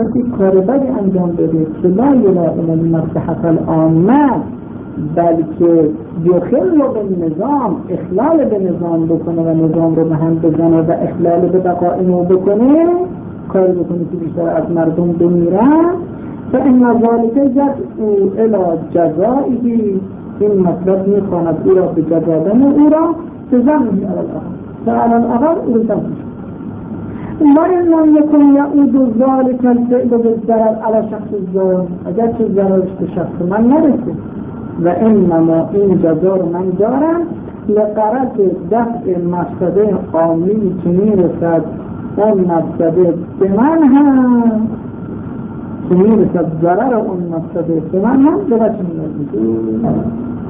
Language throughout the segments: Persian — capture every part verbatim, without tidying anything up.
کسی کار بدی انجام بده که لا یلائم المصلحة العامة، بلکه یخل به نظام، اخلال به نظام بکنه و نظام رو به هم بزنه و اخلال به بقائمو بکنه، کار بکنه که بیشتر از مردم بمیرن، فإن ذلك يدعو إلى جزائه، این مطلب میخواند او را به جزا دادن او را به ضمنه علی الآخر، فعلی الآخر او را تنفیش. وإن لم يكن يعود ذلك الفعل بالضرر على شخص الظالم، اگر چه ضررش به شخص من نرسه و انما این جزا رو من دارم لغرض دفع مفسده عامی که میرسد اون مفسده به من هم، که میرسد ضرر اون مفسده به من هم به وجه میرسد.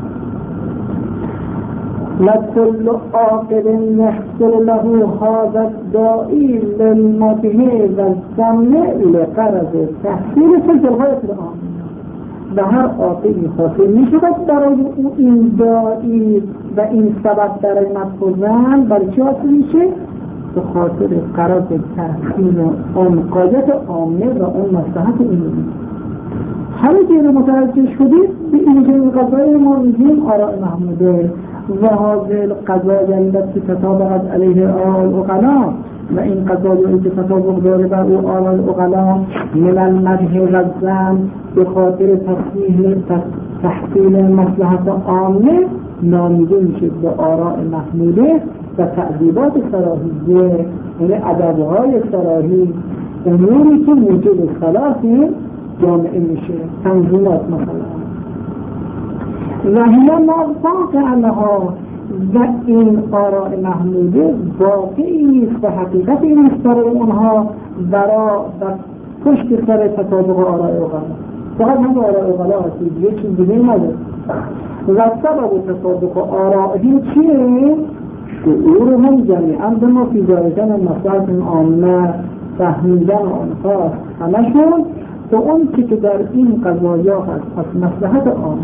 لكل عاقل يحصل له هذا الداعي للمدح والسمع لغرض تحصیل تلك الغایة العامة. به هر عاقلی حاصل میشود برای او این داعی و این سبب برای مدح برای چی حاصل میشه؟ به خاطر غرض تحصیل اون غایت عامه و اون مصلحت عمومی. همه که متوجه شدید به این که این قضای ما میگیم آراء محموده و هذه القضايا التي تطابقت عليه العقلاء، و این قضایی که تطابق داره بر او آراء العقلاء من المدح و الذم به خاطر تحصیل مصلحت عامه نامیده میشه به آراء محموده و تعذیبات صلاحیه، یعنی ادبهای صلاحی، اموری که موجب خلاف جامعه میشه، تنظیمات مثلا و هی موافق عنها، و این آراء محموده واقعی است و حقیقت این است برای اونها برا و پشت سر تطابق آراء عقلاء. فقط هم آراء عقلاء هستید، یک چیز دیگه نداره. و سبب تطابق آرائهم چیه؟ شعورهم جمیعا به ما فی ذالکن مصلحت عامه، فهمیدن آنها همشون به اون که در این قضایا هست از مصلحت عامه.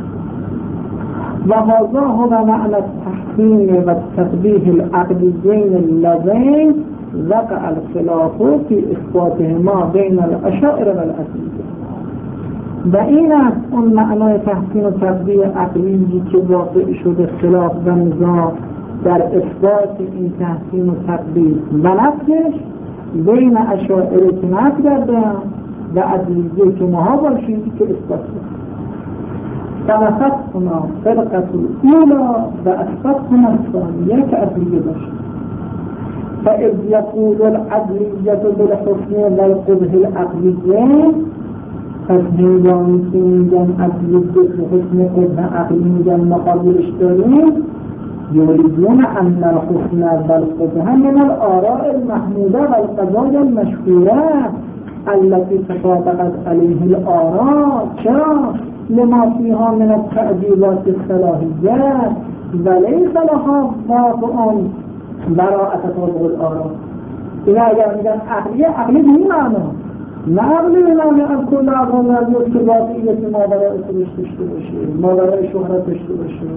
و هذا هو معنى التحسين والتقبیح العقليين اللذين وقع الخلاف في اثباتهما بين الاشاعره والعقلية. و این است اون معنای تحسین و تقبیح عقلی که واقع شده خلاف و نزاع در اثبات این تحسین و تقبیح و نفسش بین اشاعره که نفس کردن و عقلیه که ماها باشیم که اثبات کرد. فنفتنا فرقة الأولى وأثبتنا الثانية كأصلية بشر. فإذ يقول العدلية بالحسن والقبح العقليين فالهنجان كنجان عدلية بالحسن قبح عقليين مقابل اشترين يريدون أن الحسن والقبح من الآراء المحمودة والقضايا المشهورة التي تطابقت عليه الآراء لما فيها من التعديلات الصلاحية وليس لها واقع براءة تطابق الآراء. إذا اگر میگن عقلیه، عقلی به این معنا نه عقلی به معنی از کل عقل نرمید که واقعیت ماورای خودش داشته باشه، ماورای شهرت داشته باشه.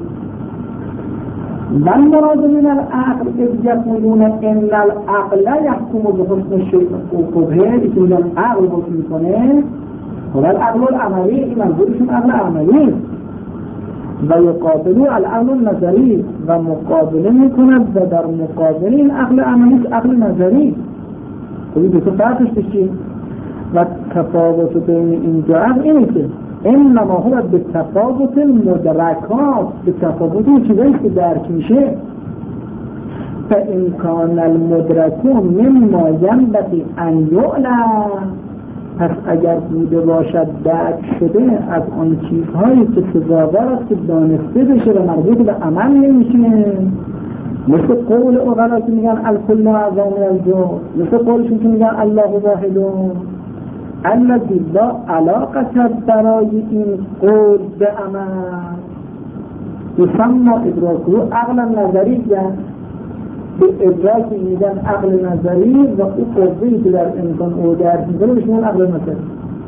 من مراد من العقل اذ یقولون ان العقل یحکم بحسن الشیء وقبحه، که میگن عقل حکم میکنه، و العقل العملی، این منظورشون عقل عملی، و یقابلو العقل النظری، و مقابله میکند و در مقابل این عقل عملی عقل نظری. خیلی دو تا فرقش بشید و تفاوت بین این دو عقل اینه که انما هو به تفاوت المدرکات، به تفاوت این چیزایی که درک میشه. فإن كان المدرک مما ينبغي ان يعلم، پس اگر بوده باشد درک شده از آن چیزهایی که سزاوار است که دانسته بشه و مربوط به عمل نمیشه، مثل قول اغلا که میگن الکل اعظم من الجزء، مثل قولشون که میگن الله واحد، الذی لا علاقه برای این قول به عمل یسمى ادراکه عقل نظری. به ادراک میگن عقل نظری و او قضیه که در امکان او درک میکنه بهشون عقل نظری.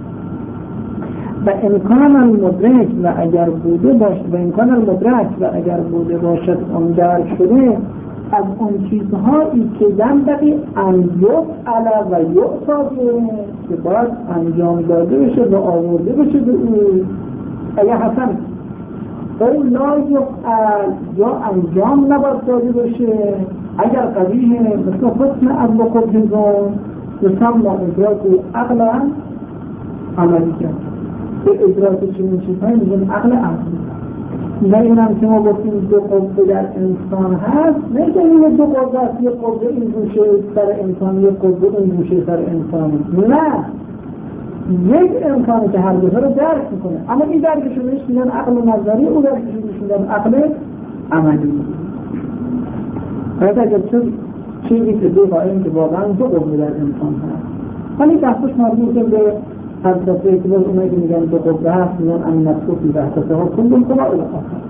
و امکان المدرک و اگر بوده باشد و امکان المدرک و اگر بوده باشد اون درک شده از اون چیزهایی که ینبغی ان یفعل و یعطی به که باید انجام داده بشه و آورده بشه به او. اگه حسن او لا یفعل یا انجام نباید داده بشه، اگر قبیه مثل حسن عقل و قبهزون یسمى ادراک عقلا عملی کرد. به ادراک چنین چیزهایی میگن عقل عملی. نه این هم که ما گفتیم دو قوه در انسان هست، نه که این دو قوه هست، یک قوه این گوشه سر انسان، یک قوه این گوشه سر انسان. نه، یک انسانی که هر دوها رو درک میکنه، اما این درکشون بهش میگن عقل نظری، او درکشون بهش میگن عقل عملی. باید اگر چیزی که دو قائم که واقعا دو قوه در انسان هست، ولی بحثش مربوطه به فلسفه که باز اونایی که میگن دو قوه هست میگن ان نفسوفی بحثه ها کلون قوه الاخر.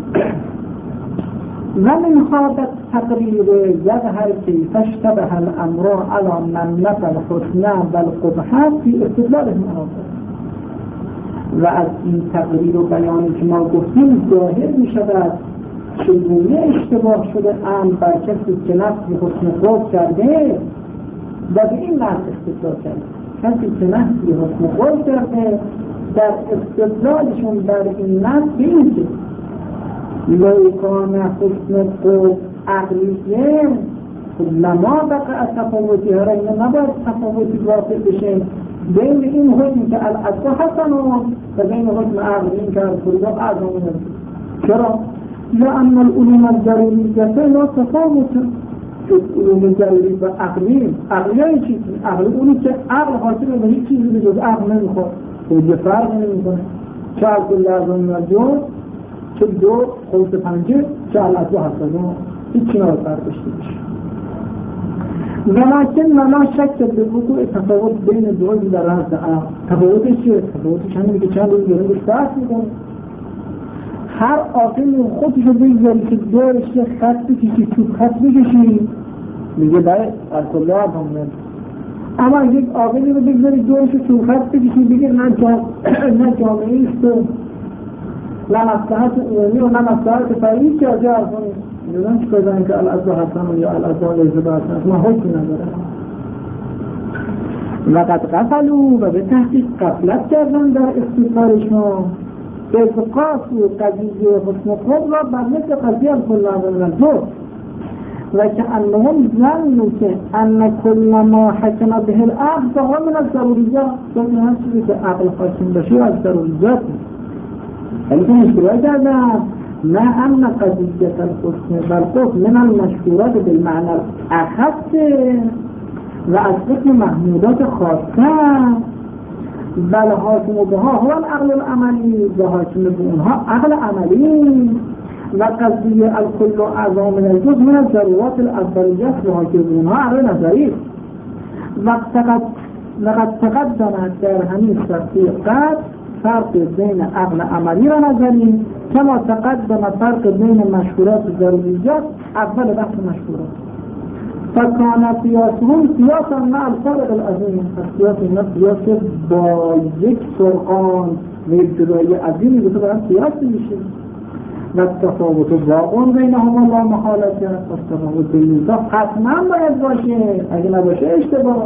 ومن هذا التقرير يظهر كيف اشتبه الأمر على من نفى الحسنى والقبح في استدلالهم على. و از این تقریر و بیانی که ما گفتیم ظاهر می شود چگونه اشتباه شده ام بر کسی که نفس حسن خود کرده و به این نفس استدلال کرده. کسی که نفس حسن خود کرده در استدلالشون بر این نفس به این که لو کان حسن خود عقلیه لما بقى تفاوتی هر این نباید تفاوتی واقع بشه بین این حکم که العصا حسن و بین حکم عقلی که الخلق اعظم است. چرا؟ لأن العلوم الضروریه لا تفاوت. علوم ضروری و عقلی عقلی چیزی عقلی اونی که عقل حاصل به هیچ چیزی به جز عقل نمیخواد و یه فرق نمیکنه. چه عقل لازم نجور چه دو خلط پنجه چه العصا حسن هیچی نباید فرق داشته باشه. ولكن لا شك بوقوع تفاوت بین دو در رأس عقل. تفاوتش چیه؟ تفاوتش همینه که چند روز داریم بهش بحث میکنه. هر عاقلی خودش رو بگذاری که دورش یه خط بکشی، چوب خط بکشی میگه برای الکلا هم میاد. اما یک عاقلی رو بگذاری دورش چوب خط بکشی بگه نه جامعه ایست و نه مصلحت عمومی و نه مصلحت فردی که از جا کنید. میدونم چی کردن که العصا حسن یا العصا لیزه حسن ما حکمی نداره. وقد غفلوا و به تحقیق غفلت کردن در استدلالشون اسقاط و قضیه حسن خود را بر مثل قضیه الکل و الجزء و که انهم ظنوا که ان کل ما حکم به العقل فهو من الضروریات. این هر چیزی که عقل حاکم بشه از ضروریات ولی که مشکلات کردن ما أن قضية الحسن والقبح من المشهورات بالمعنى الأخص وأصدق محمودات خاصة بل حاكم بها هو العقل العملي وحاكم بها عقل عملي وقضية الكل أعظم من الجزء من الضرورات الأفضليات وحاكم بها عقل نظري. وقد تقدم در همین تحقیقات فرق بین عقل عملی و نظری كما تقدم فرق بين مشهورات الضروريات اول بحث مشهورات فكان قياسهم قياسا مع الفرق العظيم. قياس النفس قياس با یک فرقان و ابتدای عظیمی به طور قیاس میشه و التفاوت واقع بینهما لا محالة. التفاوت بین اینها حتما باید باشه، اگه نباشه اشتباه.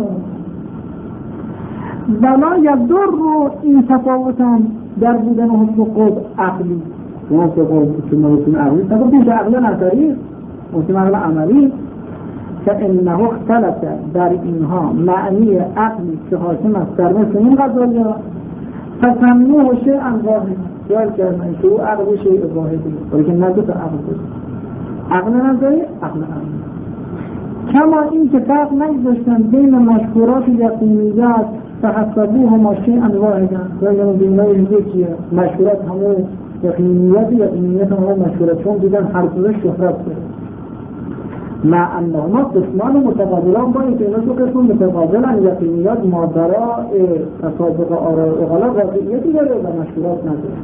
ولا یضر این تفاوت هم در بودن حسن خود عقلی اون که حسن حسن عقلی تفاوت بیش عقل نظری حسن عقل عملی فانه اختلف در اینها معنی عقلی که حاکم است در مثل این قضایی فسموه شیئا واحدا خیال کردن که او عقل شیء واحدی ولیکن نه دو تا عقل بود، عقل نظری عقل عملی. کما این که فرق نگذاشتن بین مشهورات یقینیات فحسبوهما شیئا واحدا و یا بینای یکیه مشهورات همه یقینیات یقینیات همه مشهورات چون دیدن هر دوش شهرت داره مع انهما قسمان متقابلان با اینکه اینا دو قسم متقابلن یقینیات مادرا تطابق آراء اغلا واقعیتی داره و مشهورات نداره.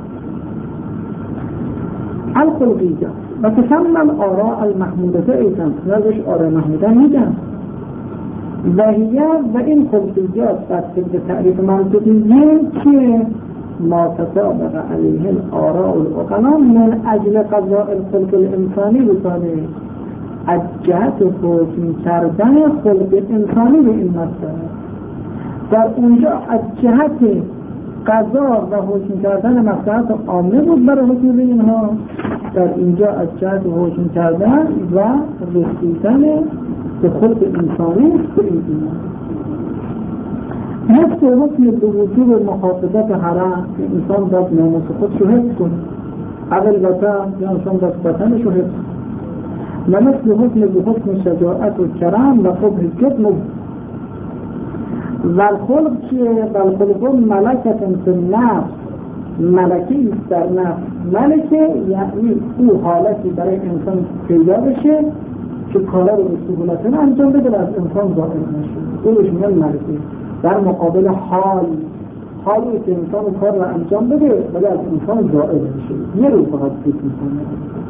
الخلقیات و تسمى الآراء المحمودة ایضا نزش آراء محمودة میگن و هی و این خلقیات بسته به تعریف منطقیه که ما تطابق علیه الآراء العقلاء من اجل قضاء الخلق الانسانی بسانه از جهت حکم کردن خلق انسانی به این مسئله در اونجا از جهت قضا و حکم کردن مصلحت عامه بود برای حضور اینها، در اینجا از جهت حکم کردن و رسیدن به خود انسانی به این ایمان. مثل حکم به وجوب محافظت حرم که انسان باید ناموس خود رو حفظ کنه، عقل وطن یا انسان باید وطنش رو حفظ کنه، و مثل حکم به حکم شجاعت و کرم و قبح جبن و الخلق چیه؟ و الخلق ملکت فی النفس، ملکی است در نفس. ملکه یعنی او حالتی برای انسان پیدا بشه که کارا رو به سهولت انجام بده و از انسان ظاهر نشه، اونش میگن ملکه. در مقابل حال، حالی که انسان کار رو انجام بده ولی از انسان ظاهر بشه، یه رو فقط فکر میکنه.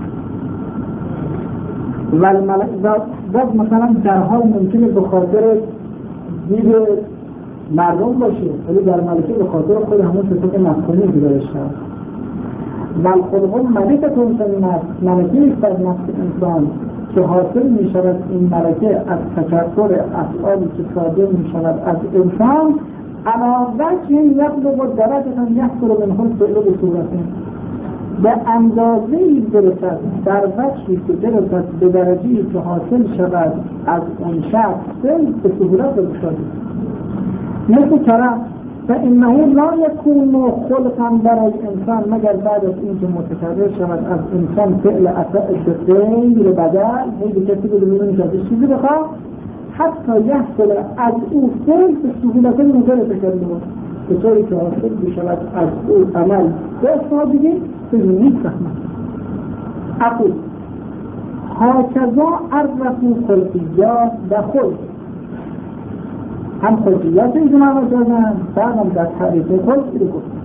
و الملک باز مثلا در حال ممکنه به خاطر دید مردم باشه ولی در ملکه به خاطر خود همون صفت مفهومی بیدارش هست. و الخلق ملکتون فی النفس، ملکه است در نفس انسان که حاصل می شود این ملکه از تکثر افعالی که صادر می شود از انسان، علا وجه یبلغ درجة یحصل منه الفعل بصورته، به اندازه‌ای برسد در وجهی که برسد به درجه‌ای که حاصل شود از اون شخص فعل به صورت بصورته. مثل کرم فإنه لا يكون خلقا برای انسان مگر بعد از اینکه متکرر شود از انسان فعل افعال غیر بدل، هی کسی که ببینید از چیزی بخواه حتی یحصل از او فعل به سهولت نظر تکرر، به طوری که حاصل بشود از او عمل به اصلا دیگه فهمید فهمد. اقول هاکذا عرفوا خلقیات و خلق، هم خلقیات اینجا معنا کردن، بعد هم در تعریف خلق رو گفتن.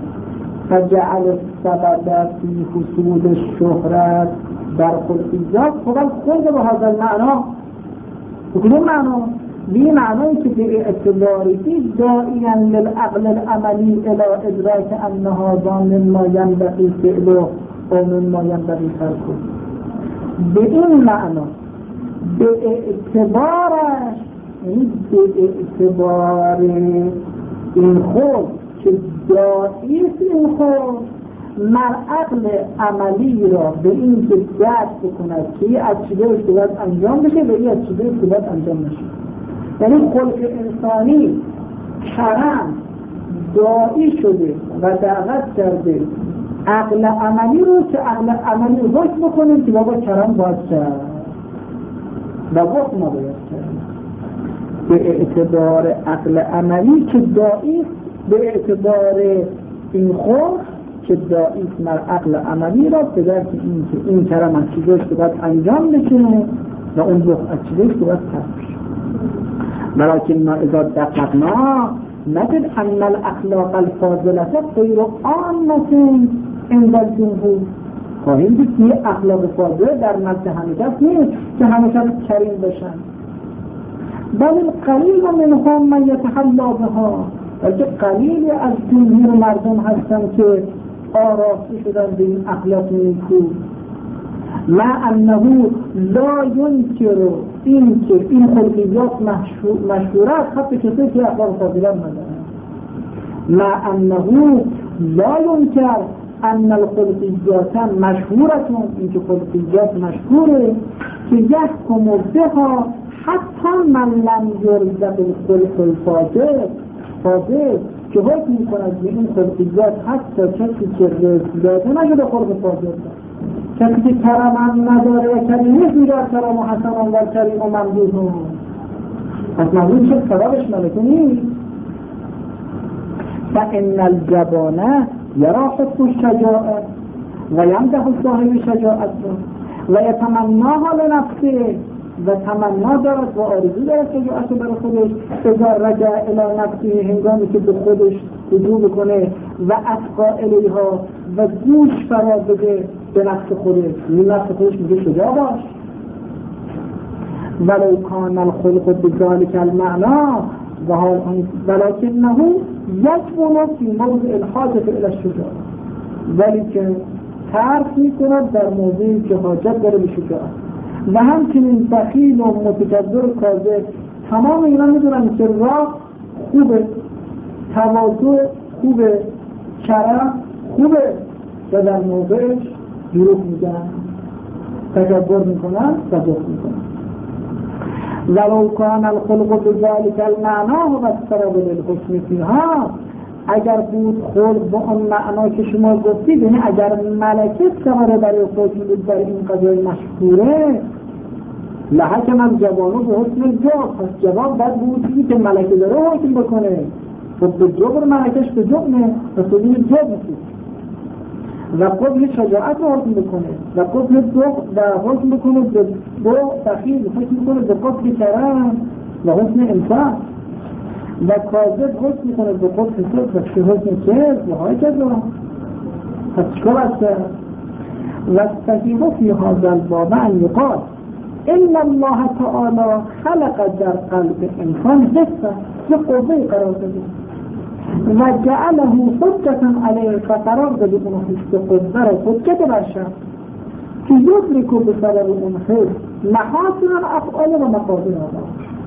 فجعل السبب فی حصول الشهرت در خلقیات، خب خلق به هذا المعنا بکنون معنا بی معنایی که به اعتباریتی دائیا للعقل العملی الى ادراک انها مما ینبغی فعله و مما ینبغی ترکه. به این معنا به اعتبارش، یعنی به اعتبار این خود که دائیست این خود مر عقل عملی را به این که درک بکند که این از چیزه که باید انجام بشه و این از چیزه که باید انجام نشه. یعنی خلق انسانی کرم دائی شده و دعوت کرده عقل عملی رو که عقل عملی رو حکم بکنه که بابا کرم باید کرد و حکم باید کرد. به اعتبار عقل عملی که دائی، به اعتبار این خود که دائیست مر عقل عملی را به درک این که این کرم از چیزش که باید انجام بکنه و اون بخ از چیزش که باید ترک بشه. ولكن ما اذا دققنا نجد ان الاخلاق الفاضله غیر عامه عند الجمهور. خواهیم دید که اخلاق فاضله در نزد همه کس نیست که همه کس کریم بشن، بل قلیل منهم من یتحلی بها، بلکه قلیلی از جمهور مردم هستن که آراسته شدن به این اخلاق نیکو. ما انه لا ینکر این که این خلقیات مشهوره است حتی کسی که اخلاق فاضله ندارن. ما انه لا ینکر ان الخلقیات مشهورتون، این که خلقیات مشهوره که یحکم بها حتی من لم یرزق الخلق الفاضل فاضل، که حکم میکند به این خلقیات حتی کسی که رزق داده نشده خلق فاضل، کسی که کرم هم نداره و کریم نیست میگه کرم و حسن و کریم و ممدود هم، پس ممدود شد سببش ملکه نیست. فإن الجبانه یرا حب الشجاعت و یمدح صاحب شجاعت و یتمناها لنفسه، و تمنا دارد و آرزو دارد شجاعت برای خودش، اذا رجع الی نفسه، هنگامی که به خودش رجوع بکنه و اتقا الیها و گوش فرا بده به نفس خودش، این نفس خودش میگه شجاع باش. ولو کان الخلق بذلک المعنا و حال ولکنه یجبن فی موضع الحاجة الی الشجاع، ولی که ترک میکند در موضعی که حاجت داره به شجاعت. و همچنین بخیل و متکبر و کاذب، تمام اینا میدونن که راه خوبه، تواضع خوبه، کرم خوبه، و در موقعش دروغ میگن، تکبر میکنن و بخل میکنن. ولو کان الخلق بذلک المعنی و اضطراب للحسن فیها، اگر بود خلق با اون معنا که شما گفتید، یعنی اگر ملکه سواره برای حکم بود برای این قضای مشهوره، لحکم الجوانو به حسن الجواب، پس جواب باید بود چیزی که ملکه داره حکم بکنه. خب به جبر ملکش به جبنه، پس به این جب میشید و قبل شجاعت رو حکم بکنه و قبل دو و حکم بکنه به دو تخیل، حکم بکنه به قبل کرم و حسن انسان، و کاذب حکم میکنه به قبل صدق و چه حکم کذب و های کذب. پس چکار است؟ و صحیح فی هذا الباب ان یقال ان الله تعالی خلق در قلب انسان حسه، یه قوه قرار داده و جعله حجتا علیه، فقرار داده اون حس قوه رو حجت برشن که یدرکو به سبب اون حس محاسن الافعال و مقاصد آدم.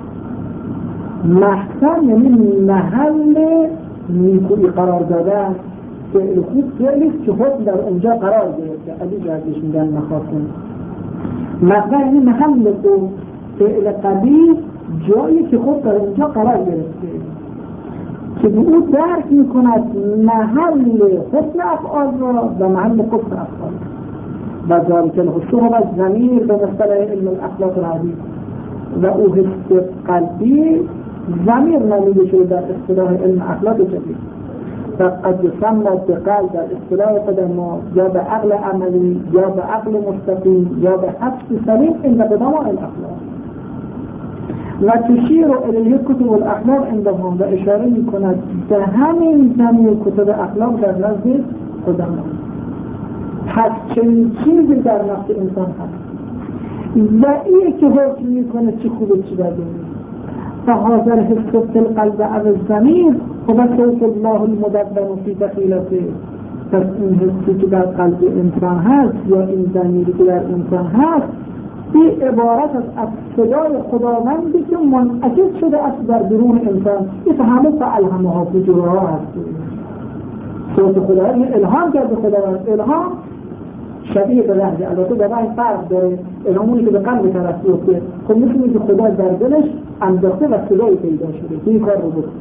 محسن یعنی محل نیکویی قرار دادن، فعل خوب فعلیست که حکم در اونجا قرار گرفته، علی جردش میگن محاسن. محسن یعنی محل او فعل قبیح جایی که خود در اونجا قرار گرفته که به او درک میکند محل حسن افعال را و محل قبح افعال. و ذالک الحسن و ضمیر به مصطلح علم الاخلاق الحدیث، و او حس قلبی ضمیر نامیده شده در اصطلاح علم اخلاق جدید. و قد یسمى بقلب در اصطلاح قدما یا به عقل عملی یا به عقل مستقیم یا به حدس سلیم عند قدما الاخلاق. و تشیر الیه کتب الاخلاق عندهم، و اشاره میکند به همین زمین کتب اخلاق در نزد قدما. پس چنین چیزی در نفس انسان هست و اینه که حکم میکنه چی خوبه چی بده. فهذا الحس في القلب او الضمیر هو صوت الله المدبر فی دخیلته. پس این حسی که در قلب انسان هست یا این ضمیری که در انسان هست، این عبارت است از صدای خداوندی که منعکس شده است در درون انسان. این همه فالهمها فجورها هست. صوت خداوند الهام کرده خداوند. الهام شبیه به لحظه، البته در این فرق داره. الهامونی که به قلب طرف بیفته، خب می‌تونه که خدا در دلش انداخته و صدایی پیدا شده که این کار رو بکنه.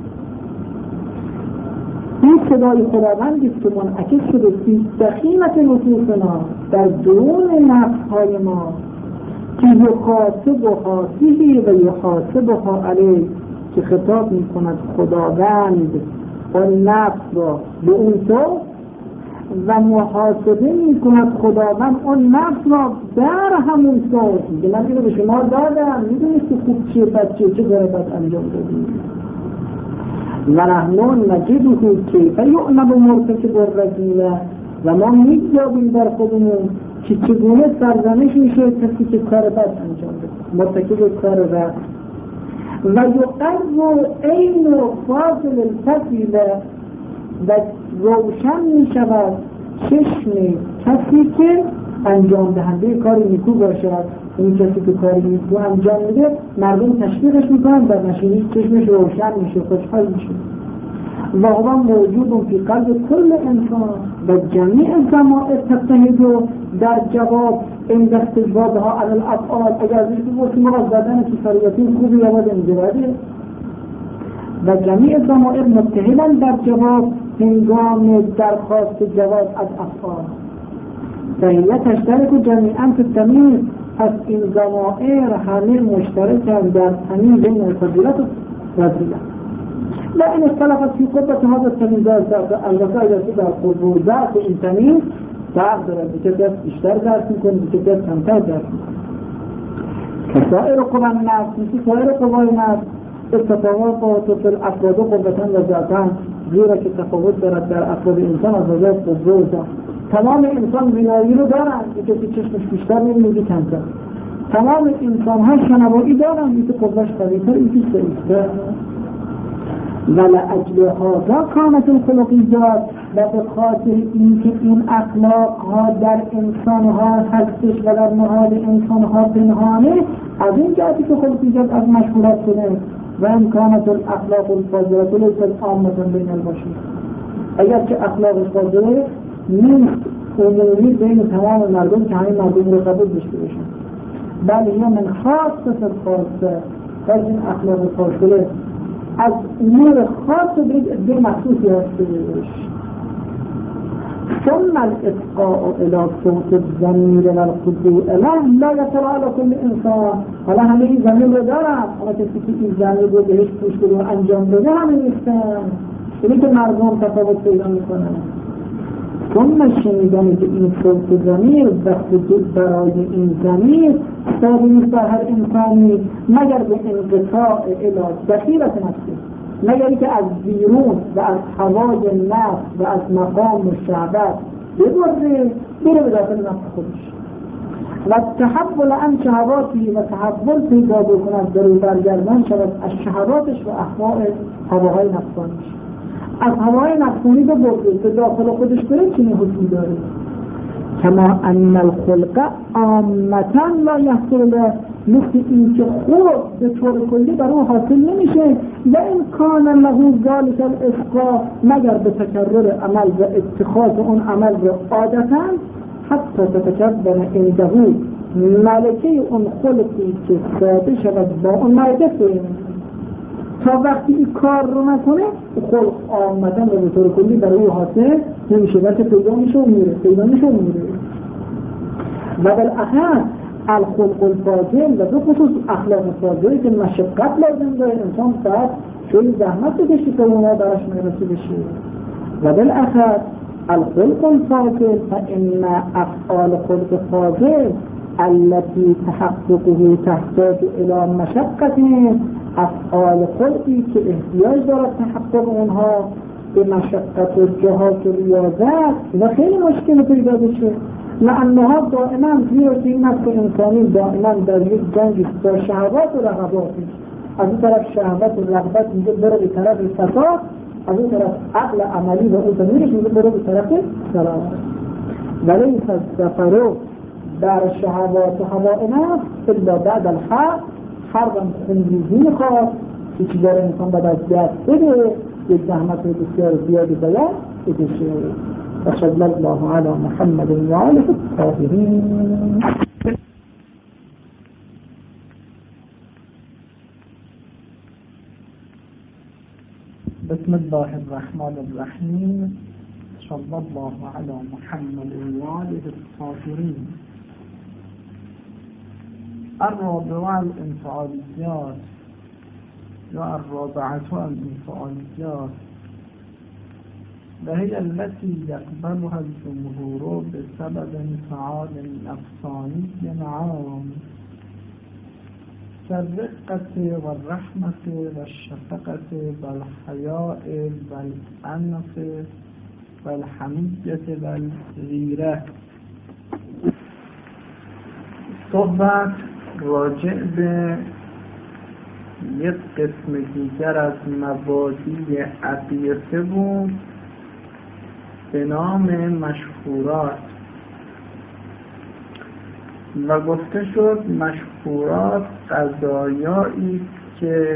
این صدای خداوندی که منعکس شده فی دخیلت نفوسنا، در درون نفس‌های ما، که یخاطبها فیه و یخاطبها علیه، که خطاب می‌کند خداوند و نفس را به اون تو، و محاسبه می‌کند خداوند اون نفس را در همون صورت. میگه من اینو به شما دادم، میدونید که خوب چیه بد چیه، چه کار بد انجام دادید. و نحن نجده کیف یعنب مرتکب الرذیلة، و ما می‌یابیم در خودمون که چگونه سرزنش میشه کسی که کار بد انجام داده، مرتکب کار بد. و یقر عین فاضل الفضیله، و روشن می شود چشم کسی که انجام دهنده کاری نیکو باشد. این کسی که کاری نیکو انجام میده مردم تشویقش میکنن، در نشینی چشمش روشن میشه، خوشحال میشه. و هو موجود فی قلب کل انسان و جمیع ضمائر تتحد در جواب این استجوابها علی الافعال. اگر ذکر بود ما زدن کفایتی خوبی یا بد انجام، و جمیع ضمائر متحدن در جواب هنگام درخواست جواب از افعال. فهیه تشترک و جمیعا فی التمییز، پس این ضمائر همه مشترکن در تمییز بین فضیلت و رذیلت. و این اختلافات فی قدرت هذا التمییز، البته اگر در قدرت این تمییز فرق دارد، که کسی بیشتر درس میکنه، که کسی کمتر درس میکنه. که سایر قوى النفس، مثل سایر قوای نفس، اتفاقات فی الافراد قوتن و ذاتن، زیرا که تفاوت دارد در افراد انسان از نظر قوه و ذات. تمام انسان بینایی رو دارن، که کسی چشمش بیشتر میبینه که کمتر. تمام انسان ها شنوایی دارن، که قوهش قویتر، این که ضعیفتر. ولأجل هذا کانت الخلقیات، و به خاطر اینکه این اخلاق ها در انسان ها هستش و در نهاد انسان ها پنهانه، از این جهتی که خلقیات از مشهورات شده. و امکانات الاخلاق الفاضله لیست عامه بین البشر. اگر که اخلاق فاضله نیست عمومی بین تمام مردم که همین مردم رو قبول داشته باشن، بله یا من خاص فل خاصه، از این اخلاق فاضله از نور خاص به عده مخصوصی هستش. ثم الاتقاء الى صوت الضمیر و الخضوع له لا یطلع علی کل انسان. حالا همه این ضمیر رو دارن، حالا کسی که این ضمیر رو بهش گوش بده و انجام بده همه نیستن، اینی که مردم تفاوت پیدا میکنن. ثم شنیدن که این صوت ضمیر و خضوع برای این ضمیر ثابت نیست بر هر انسانی مگر به انقطاع الی دخیلت نفسه، مگر که از بیرون و از هوای نفس و از مقام و شهوت ببره بره به داخل نفس خودش و تحول عن شهواتی و تحول پیدا بکند در او برگردان شود از شهواتش و احوال هواهای نفسانیش. از هواهای نفسانی به بره به داخل خودش بره چنین حکمی داره. کما ان الخلق عامتا لا یحصل له، مثل این که خود به طور کلی بر اون حاصل نمیشه و امکان له ذلک الاسقاء مگر به تکرر عمل و اتخاذ اون عمل را عادتا حتی تتکون عنده ملکه اون خلقی که ساده شود با اون ملکه سوی تا وقتی این کار رو نکنه خلق عامتا و به طور کلی برای او حاصل نمیشه، بلکه پیدا میشه و میره پیدا میشه و میره. و بالاخر الخلق الفاضل و دو خصوص اخلاق فاضلی که مشقت لازم داره، انسان باید خیلی زحمت بکشه تا اونها براش میرسه بشه. و بالاخر الخلق الفاضل فان افعال خلق فاضل التي تحققه تحتاج الى مشقت، افعال خلقی که احتیاج دارد تحقق اونها به مشقت و جهاد و ریاضت و خیلی مشکل پیدا بشه. لانها دائما زیرا که این نفس انسانی دائما در یک جنگ با شهوات و رغباتش، از این طرف شهوت و رغبت میگه بره به طرف فساد، از این طرف عقل عملی و اون ضمیرش میگه بره به طرف سلام. ولی فالسفر در شهوات و هواء نفس الا بعد الحق، حربا خونریزی میخواد که چی داره انسان باید از دست بده، یک زحمت بسیار زیادی باید بکشه. وصلی الله علی محمد و آله الطاهرین. بسم الله الرحمن الرحیم. صلی الله علی محمد و آله الطاهرین. الرابعه الانفعالیات یا الرابعه الانفعالیات و هي التي يقبلها الجمهور بسبب انفعال نفساني عام كالرقة والرحمة والشفقة والحياء والأنف والحمية والغيرة. صحبت راجع به یک قسم دیگر از مبادی عقیقه بود به نام مشهورات و گفته شد مشهورات قضایایی که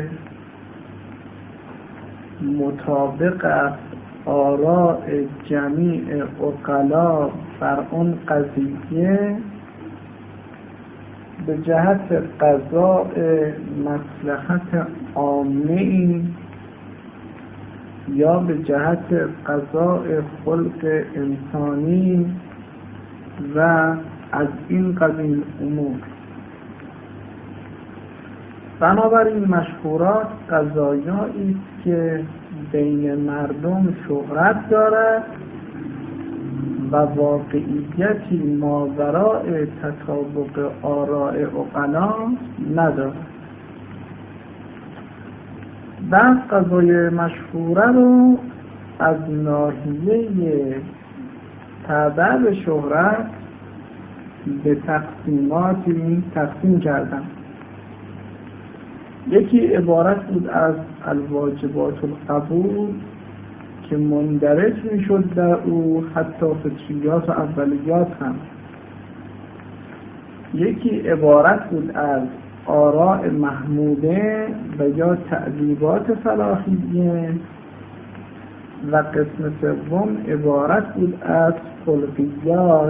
مطابق است آراء جمیع عقلا بر اون قضیه به جهت قضاء مصلحت عامه یا به جهت قضاء خلق انسانی و از این قبیل امور. بنابراین مشهورات قضایایی که بین مردم شهرت دارد و واقعیتی ماوراء تطابق آراء عقلا ندارد. بعض قضای مشهوره رو از ناحیه تابع به شهرت به تقسیماتی تقسیم کردم. یکی عبارت بود از الواجبات القبول که مندرج می شد در او حتی فطریات و اولیات هم. یکی عبارت بود از آراء محموده و یا تعذیبات فلاحیه و قسم سوم عبارت بود از خلقیات.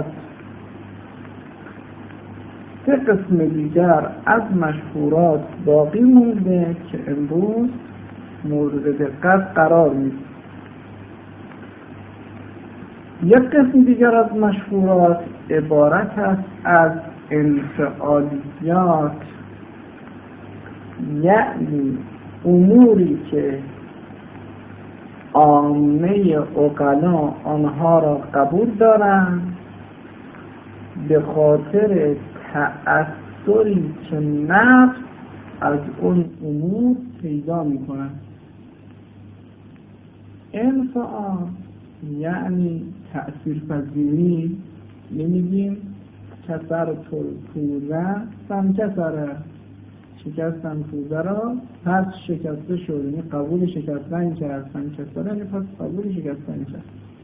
سه قسم دیگر از مشهورات باقی مونده که امروز مورد دقت قرار می‌گیرد. یک قسم دیگر از مشهورات عبارت است از انفعالیات، یعنی اموری که عامه عقلا آنها را قبول دارند به خاطر تأثری که نفس از اون امور پیدا می‌کند. انفعال یعنی تأثیر پذیری، نمیگیم کسر پوزه سم کسره، شکستن پوزه را پس شکسته شد، یعنی قبول شکستن کرد، سم کسره یعنی پس قبول شکستن کرد.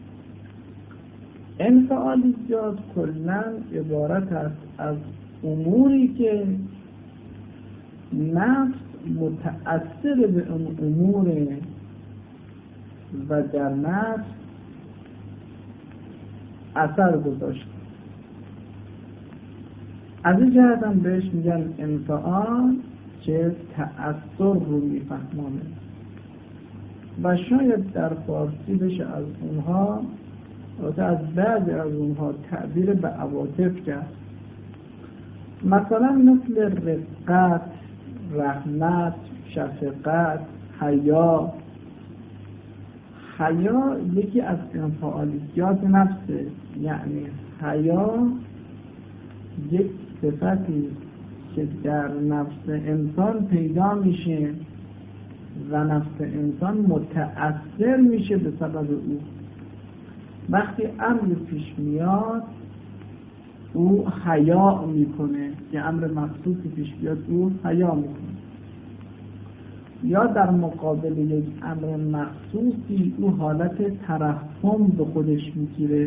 انفعالیات کلاً عبارت است از اموری که نفس متأثر به اون امور و در نفس اثر گذاشت. از این جهت هم بهش میگن انفعال که تأثر رو میفهمانه و شاید در فارسی بشه از اونها از بعضی از اونها تعبیر به عواطف کرد، مثلا مثل رقت، رحمت، شفقت، حیا. حیا یکی از انفعالیات نفسه، یعنی حیا یک صفتی که در نفس انسان پیدا میشه و نفس انسان متأثر میشه به سبب او. وقتی امر پیش میاد او حیا میکنه، یه امر مخصوصی پیش بیاد او حیا میکنه، یا در مقابل یک امر مخصوصی او حالت ترحم به خودش میگیره،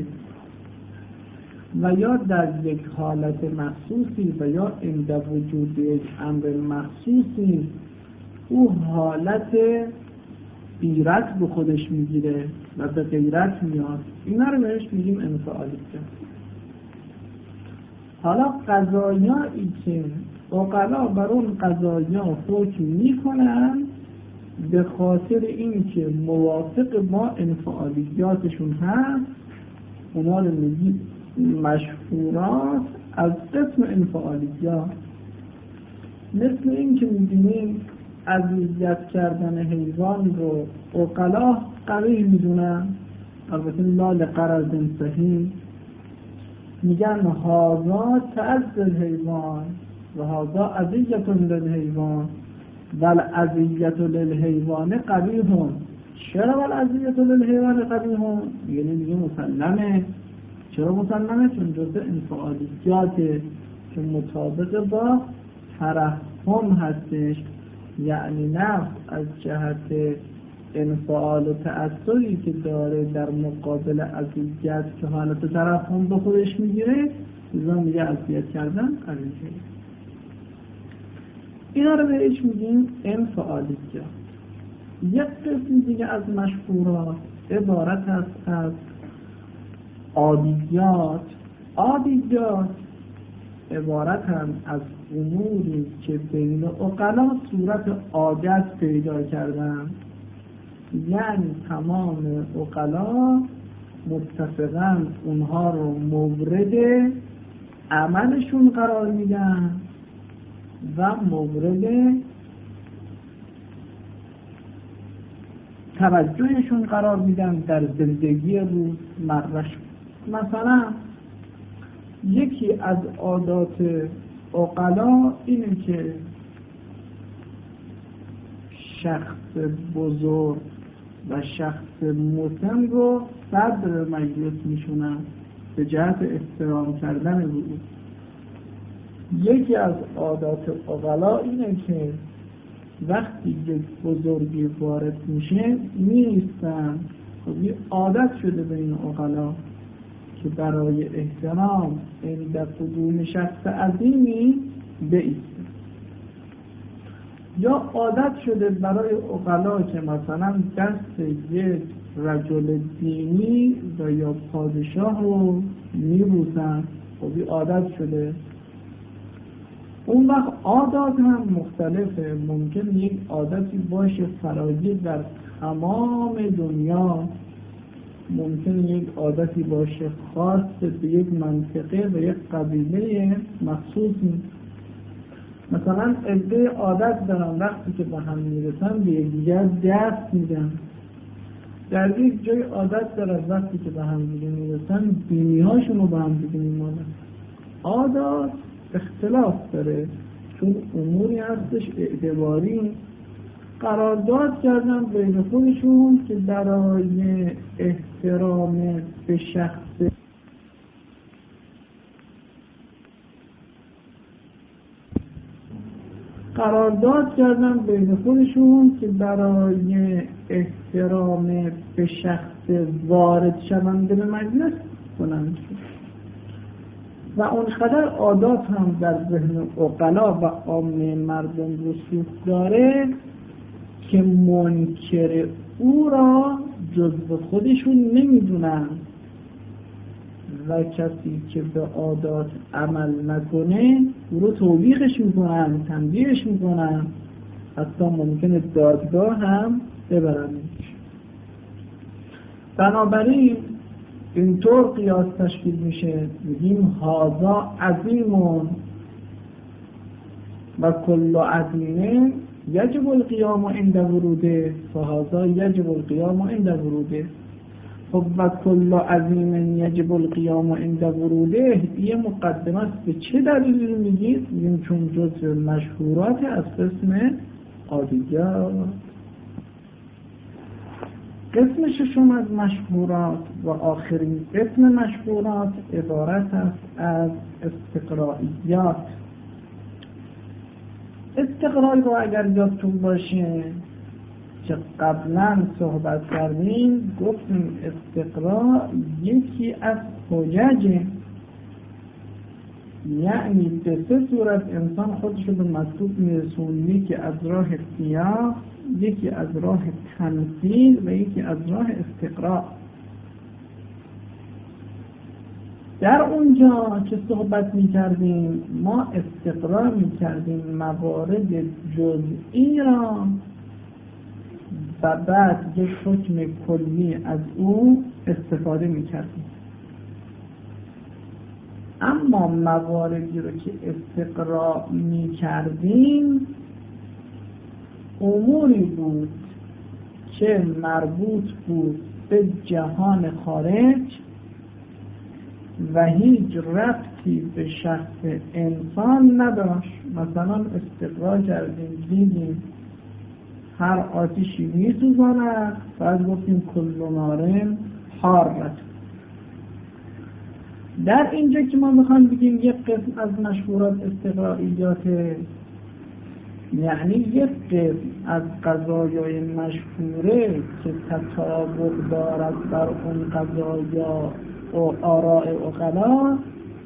و یا در یک حالت مخصوصی و یا عند وجود یک امر مخصوصی او حالت غیرت به خودش میگیره و به غیرت میاد. اینا رو بهش میگیم انفعالیت. حالا قضایایی که عقلا بر اون قضایا حکم میکنن به خاطر اینکه موافق با انفعالیاتشون هست، اونا رو میگیم مشهورات از قسم انفعالیات. مثل این که میبینیم اذیت کردن حیوان رو عقلا قبیح میدونن، البته لا لغرض صحیح، میگن هذا تعذی الحیوان و هذا اذیة للحیوان و الاذیة للحیوان قبیح. چرا الاذیة للحیوان قبیح؟ یعنی میگه مسلمه. چرا مسلمه؟ چون جزء انفعالیاته که مطابق با ترحم هستش، یعنی نفس از جهت انفعال و تأثری که داره در مقابل اذیت که حالت ترحم به خودش میگیره، اینا میگه اذیت کردن قبیحه. اینا رو بهش میگیم انفعالیت. یک قسم دیگه از مشهورات عبارت است از عادیات. عادیات عبارت هم از اموری که بین عقلا صورت عادت پیدا کردن، یعنی تمام عقلا متفقاً اونها رو مورد عملشون قرار میدن و مورد توجهشون قرار میدن در زندگی روزمره‌شون. مثلا یکی از عادات عقلا اینه که شخص بزرگ و شخص مسن رو صدر مجلس میشونن به جهت احترام کردن او. یکی از عادات عقلا اینه که وقتی یک بزرگی وارد میشه میستن. خب یه عادت شده بین عقلا که برای احترام عند قدوم شخص عظیمی بایستن. یا عادت شده برای عقلا که مثلا دست یک رجل دینی و یا پادشاه رو میبوسن، خب عادت شده. اون وقت عادات هم مختلفه، ممکن یک عادتی باشه فراگیر در تمام دنیا، ممکن یک عادتی باشه خاص به یک منطقه و یک قبیله مخصوصی. مثلا عده عادت دارن وقتی که به هم میرسن به یکدیگر دست میدن، در یک جای عادت دارن وقتی که به هم میرسن بینی هاشون رو به هم دیگه میمانن. عادات اختلاف داره چون اموری هستش اعتباری قرارداد کردن بین خودشون که برای احترام به شخص قرارداد کردن بین خودشون که برای احترام به شخص وارد شونده به مجلس کنند و اونقدر عادات هم در ذهن عقلا و عامه مردم رسوخ داره که منکر او را جزو خودشون نمیدونن و کسی که به عادات عمل نکنه او رو توبیخش میکنن، تنبیهش میکنن، حتی ممکنه دادگاه هم ببرن. بنابراین اینطور قیاس تشکیل میشه، میگیم هذا عظیمون و کل عظیمه یجب القیام عند وروده فهذا یجب القیام عند وروده. خب و کل عظیم یجب القیام عند وروده یه مقدمه است. به چه دلیلی میگید؟ میگیم چون جزء مشهورات از قسم عادیات. قسم ششم از مشهورات و آخرین قسم مشهورات عبارت است از استقرائیات. استقرای رو اگر یادتون باشه که قبلا صحبت کردیم، گفتیم استقرا یکی از حججه، یعنی به سه صورت انسان خودش رو به مطلوب میرسون، یکی از راه قیاس، یکی از راه تمثیل و یکی از راه استقرا. در اونجا که صحبت میکردیم ما استقرا میکردیم موارد جزئی را و بعد یک حکم کلی از او استفاده میکردیم. اما مواردی رو که استقرا میکردیم اموری بود که مربوط بود به جهان خارج و هیچ ربطی به شخص انسان نداشت. مثلا استقرا کردیم دیدیم هر آتشی میسوزاند، بعد گفتیم کل نارن حارت. در اینجا که ما میخوام بگیم یک قسم از مشهورات استقرائیات، یعنی یک قسم از قضایای مشهوره که تطابق دارد بر اون قضایا و آراء عقلا،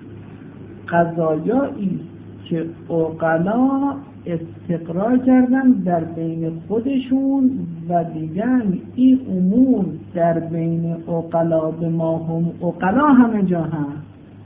قضایایی که عقلا استقرار کردن در بین خودشون و دیگر این امور در بین عقلا به ما هم عقلا همه جا هست.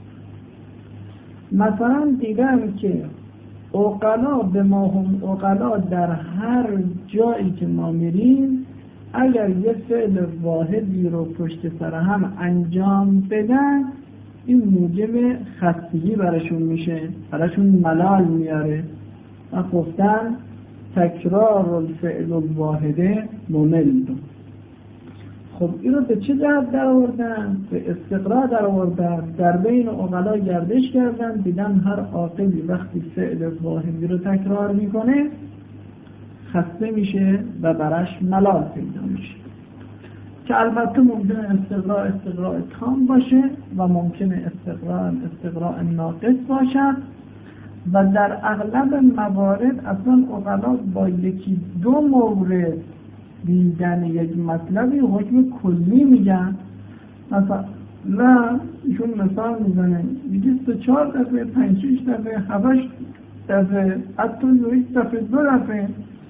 مثلا دیدن که عقلا به ما هم عقلا در هر جایی که ما میریم اگر یه فعل واحدی رو پشت سر هم انجام بدن این موجب خستگی براشون میشه، براشون ملال میاره و گفتن تکرار الفعل الواحده ممل. خب این رو به چه جهت در آوردن؟ به استقرا در آوردن، در بین عقلا گردش کردن، دیدن هر عاقلی وقتی فعل واحدی رو تکرار میکنه خسته میشه و براش ملال پیدا میشه، که البته ممکنه استقرا استقرا تام باشه و ممکنه استقرا استقرا ناقص باشد و در اغلب موارد اصلا عقلا با یکی دو مورد دیدن یک مطلبی حکم کلی میگن. مثلا نه ایشون مثال میزنه میگه سه چهار دفعه، پنج شیش دفعه، هفتش دفعه، حتی یک دفعه دو دفعه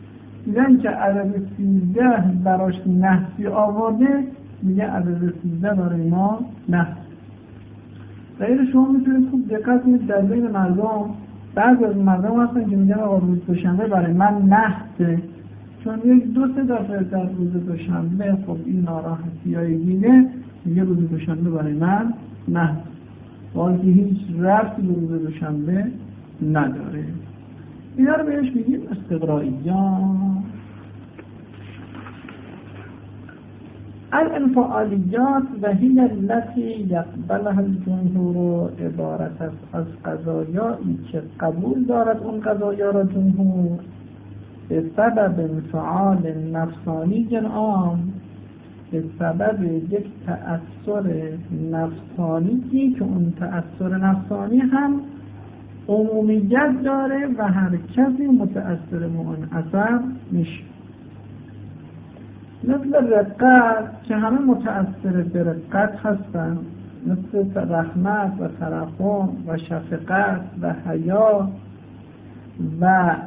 دیدن که عدد سیزده براش نحسی آورده، میگه عدد سیزده برای ما نحس. غیر شما میتونید خوب دقت کنید در بین مردم، بعضی از مردم هستن که میگن آقا روز دوشنبه برای من نحسه، چون یک دو سه دفعه در روز دوشنبه خب این ناراحتی های دیگه میگه روز دوشنبه برای من نحس، ولی که هیچ ربطی به روز دوشنبه نداره. اینا رو بهش میگیم استقرائیات. الانفعالیات و هی التي یقبلها الجمهور عبارت است از قضایایی که قبول دارد اون قضایا را جمهور به سبب انفعال نفسانی عام، به سبب یک تأثیر نفسانی که اون تأثیر نفسانی هم عمومیت داره و هر کسی متأثر به اون اثر میشه. مثل رقت که همه متأثر به رقت هستن، مثل رحمت و ترحم و شفقت و حیا و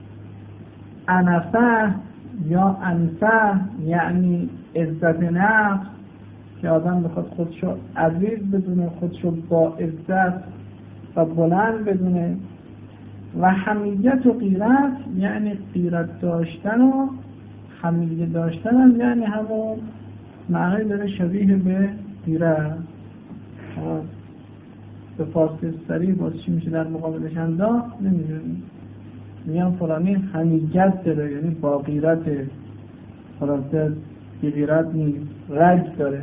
انفه یا انفه یعنی عزت نفس که آدم بخواد خودشو عزیز بدونه، خودشو با عزت و بلند بدونه، و حمیت و غیرت یعنی غیرت داشتن و حمیه داشتن هم یعنی همون معنی داره شبیه به غیرت. به فارسی سریع باز چی میشه در مقابلش انداخت نمیدونی، میگم فلانی حمیت داره یعنی با غیرته، خلاصه غیرت نیست، رج داره.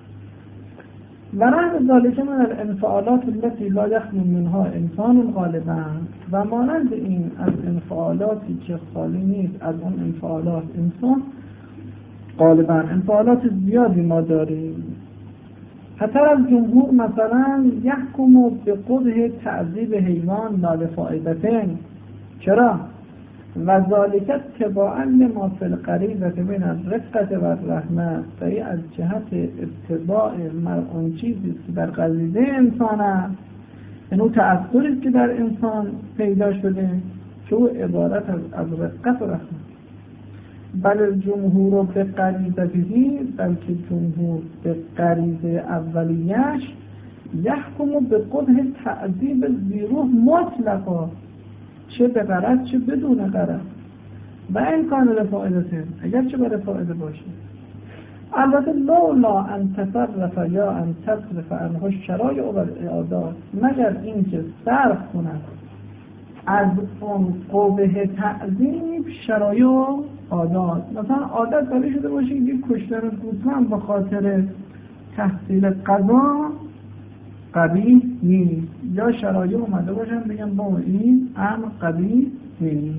و رحم ذالک من الانفعالات التي لا يخلو منها انسان غالبا، و مانند این از انفعالاتی که خالی نیست از اون انفعالات انسان غالبا. انفعالات زیادی ما داریم. حتی از جمهور مثلا یحکم به قبح تعذیب حیوان لا لفائدتین. چرا؟ و ذالک تباعا لما فی القریبة بین الرفقة و الرحمة، و ای از جهت اتباع اون چیزی که در غریزه انسان است، اینو تأثیری که در انسان پیدا شده که او عبارت از از رفقت و رحمت. بل جمهور به غریزته، بلکه جمهور به غریزه اولیش یحکم به قبح تعذیب ذیروح مطلقا، چه به غرض چه بدون غرض، و این کان لفائدته، اگر چه برای فائده باشه. البته لولا ان تصرف یا ان تصرف عنه شرایع و اعادات، مگر اینکه صرف کند از اون قبح تعظیم شرایع و عادات. مثلا عادت برای شده باشه یک کشتن گوسفند به خاطر تحصیل غذا قبیح نیست، یا شرایع اومده باشن بگن با این امر قبیح نیست.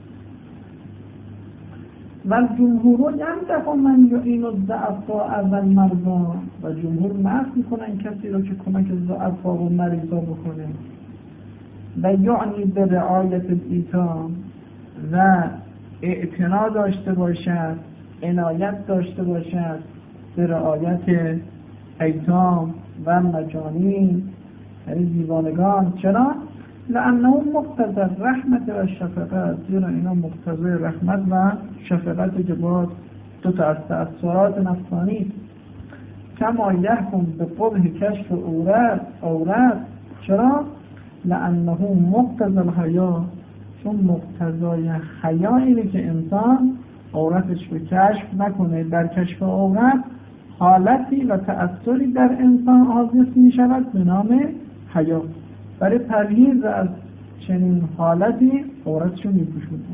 و جمهور یمدح من یعین الضعفاء اول مرضا، و جمهور مدح میکنن کسی رو که کمک ضعفا و مریضا بکنه. و یعنی به رعایت الایتام، و اعتنا داشته باشد، عنایت داشته باشد به رعایت ایتام و مجانین یعنی دیوانگان. چرا؟ لانه مقتضی رحمت و شفقت، زیرا اینا مقتضی رحمت و شفقت که باز دو تا از تأثیرات نفسانی. کما یحکم به قبح کشف عورت عورت. چرا؟ لانه مقتضی الحیا، چون مقتضای حیا اینه که انسان عورتش رو کشف نکنه. در کشف عورت حالتی و تأثیری در انسان حادث می شود به نام حیا. برای پرهیز از چنین حالتی عورتشو می پوشونه.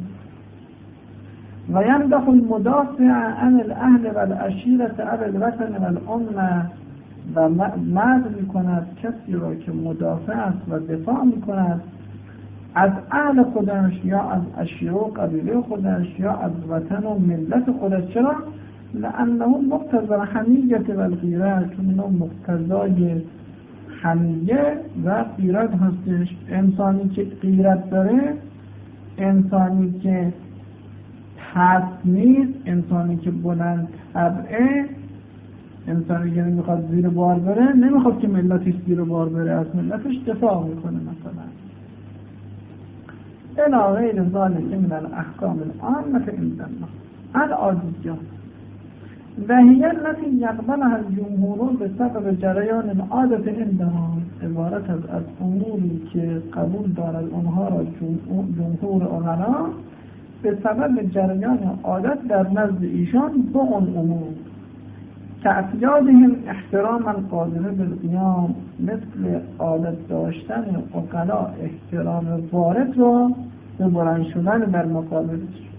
و یمدح المدافع عن الاهل و العشیرة علی الوطن و الامه، و مدح می کند کسی را که مدافع است و دفاع می کند از اهل خودش یا از عشیره و قبیله خودش یا از وطن و ملت خودش. چرا؟ لانه مقتضی حمیت و الغیرت، چون اینو مقتضای حمیه و غیرت هستش. انسانی که غیرت داره، انسانی که پست نیست، انسانی که بلند طبعه، انسانی که نمیخواد زیر بار بره، نمیخواد که ملتش زیر بار بره، از ملتش دفاع میکنه. مثلا الی غیر ذلک من الاحکام العامة عند الله العادیات و هی التي یقبلها الجمهور بسبب جریان العادة عندها، عبارت از از اموری که قبول دارد اونها را جمهور عقلا به سبب جریان عادت در نزد ایشان با اون امور تعتیادهم احتراما قادره بالقیام، مثل عادت داشتن عقلا احترام وارد را به بلند شدن در مقابلش،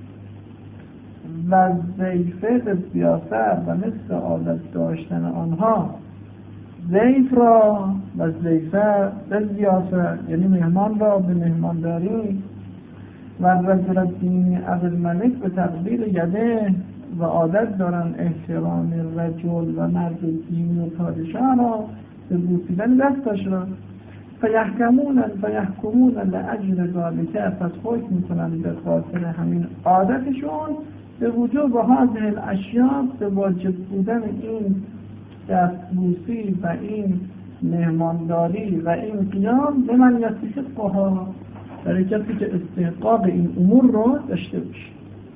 و ضیفه به سیاست و مثل عادت داشتن آنها ضیف را و ضیفه به سیاست، یعنی مهمان را به مهمانداری، و رجل الدین عبد الملک به تقبیل یده، و عادت دارن احترام رجل و مرد دینی و پادشاه را به بوسیدن دستش را، فیحکمون فیحکمون لأجل ذالک، پس حکم میکنن به خاطر همین عادتشون به وجوب هذه الاشیاء، به واجب بودن این دستبوسی و این مهمانداری و این قیام به من یستحقها، برای کسی که استحقاق این امور رو داشته باشه.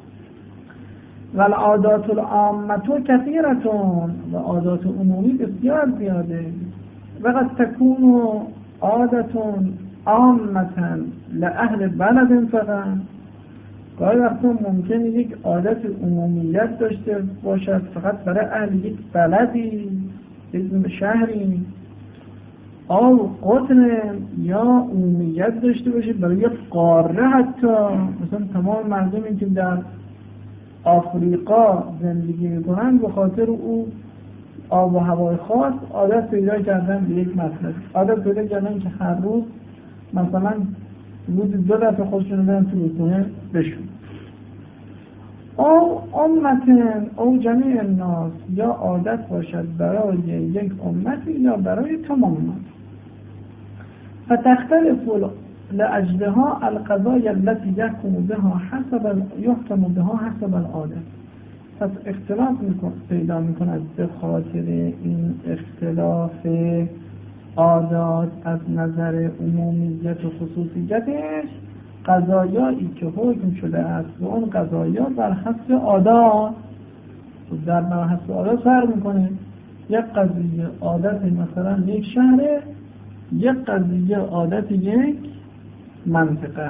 و العادات العامة کثیرتون، و عادات عمومی بسیار زیاده، و قد تکون عادتون عامة لأهل بلد فقط، گاهی وقتا ممکنه یک عادت عمومیت داشته باشد فقط برای اهل یک بلدی، یک شهری، او قطن، یا عمومیت داشته باشه برای یک قاره، حتی مثلا تمام مردمی که در آفریقا زندگی میکنن به خاطر او آب و هوای خاص عادت پیدا کردن به یک مطلب، عادت پیدا کردن که هر روز مثلا روز دو دفعه خودشون رو برن تو رسونه بشون. او امتن او جمیع الناس، یا عادت باشد برای یک امتی یا برای تمام امت. فتختلف لأجلها القضايا التي يحكم بها حسب يحكم بها حسب العادة، پس اختلاف پیدا میکند به خاطر این اختلاف عادات از نظر عمومیت و خصوصیتش قضایایی که حکم شده است و اون قضایا بر حسب عادات در بر حسب عادات فرق میکنه. یک قضیه عادت مثلا یک شهره، یک قضیه عادت یک منطقه.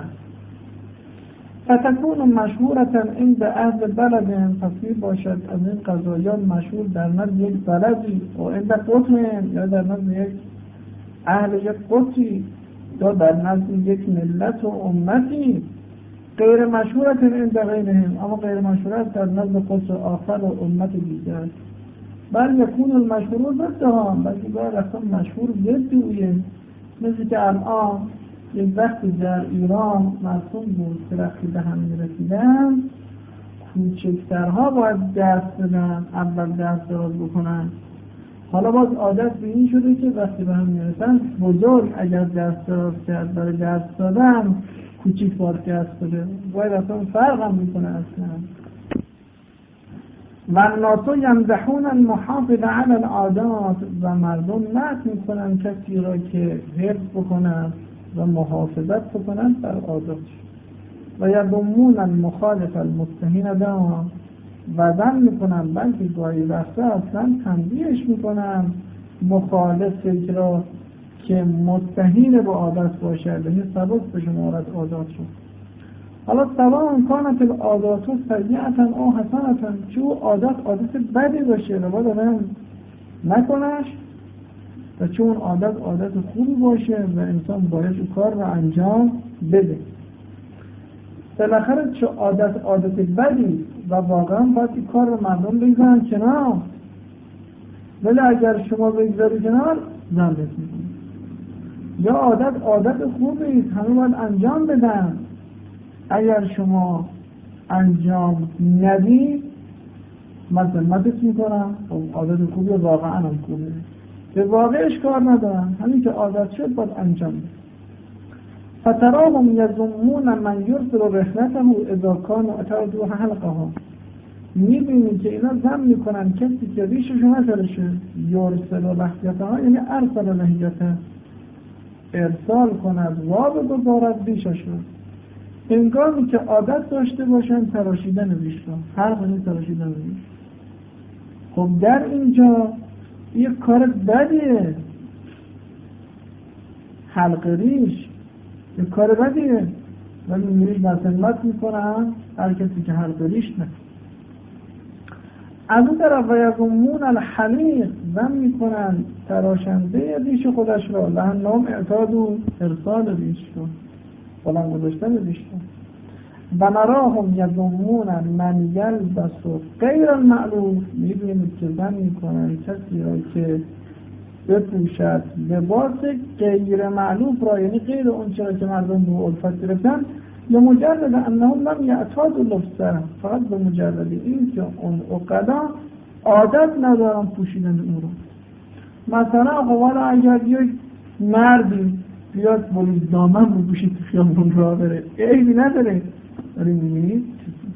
فتكون مشهورة عند اهل بلد، پس باشد از این قضایات مشهور در نزد یک بلدی، و عند قطن، یا در نزد یک اهل یک قطری، یا در نزد یک ملت و امتی. غیر مشهورت عند غیرهم، اما غیر مشهورت در نزد قطر آخر و امت دیگر. بل یکون المشهور ضدها، بلکه باید اصلا مشهور ضد اویه. مثل که الان یک وقتی در ایران مرسوم بود که وقتی به هم میرسیدن کوچکترها باید دست بدن، اول دست دراز بکنن. حالا باز عادت به این شده که وقتی به هم میرسن بزرگ اگر دست دراز کرد برای دست دادن، کوچیک باید دست بده. باید اصلا فرق هم میکنه اصلا. و الناس یمدحون المحافظ علی العادات، و مردم مدح میکنن کسی را که حفظ بکنن و محافظت بکنن بر عادات، و یذمون المخالف المستهین بها، و ذم میکنن بلکه گاهی وقتا اصلا تنبیهش میکنن مخالف را که مستهین با عادت باشد، یعنی سبب به شمارت عادات شد. حالا سواء کانت العادات سیئة او حسنة، چو عادت عادت بدی باشه و باید آدم نکنش، و چون عادت عادت خوبی باشه و انسان باید اون کار رو انجام بده. بالاخره چه عادت عادت بدی و واقعا باید این کار رو مردم بگذارن کنار، ولی اگر شما بگذاری کنار زنبت میکنی. یا عادت عادت خوبی همه باید انجام بدن، اگر شما انجام ندی مذمتت میکنن. عادت خوبی واقعا هم خوبه، به واقعش کار ندارن، همین که عادت شد باید انجام بده. فتراهم یذمون من یرسل رحلته اذا کان اتوا حلقها، میبینی که اینا ذم میکنن کسی که ریششو نترشه. یرسل رحلته یعنی ارسل لحیته، ارسال کند و بگذارد ریششو. هنگامی که عادت داشته باشن تراشیدن ریشتون، هر خیلی تراشیدن ریش. خب در اینجا یک کار بدیه، حلق ریش یک کار بدیه، ولی میریش مسلمت میکنن هر کسی که حلق ریش نکنه. از اون طرف و یضمون الحلیق زن میکنن تراشنده ریش خودش را، لانهم اعتادوا ارسال ریش رو، بلند گذاشتن ریش رو. و نراهم یضمون من یلبس غیر المألوف، میبینید که زن میکنن کسی را که بپوشد لباس غیر معلوف را، یعنی غیر اون چرا که مردم به الفت گرفتن، لمجرد انهم لم یعتادوا لبسه، فقط به مجرد این که اون عقلا عادت ندارن پوشیدن اون رو. مثلا خب اگر یک مردی بیاد بلیز دامن بپوشه تو خیابون راه بره، عیبی نداره، ولی میبینید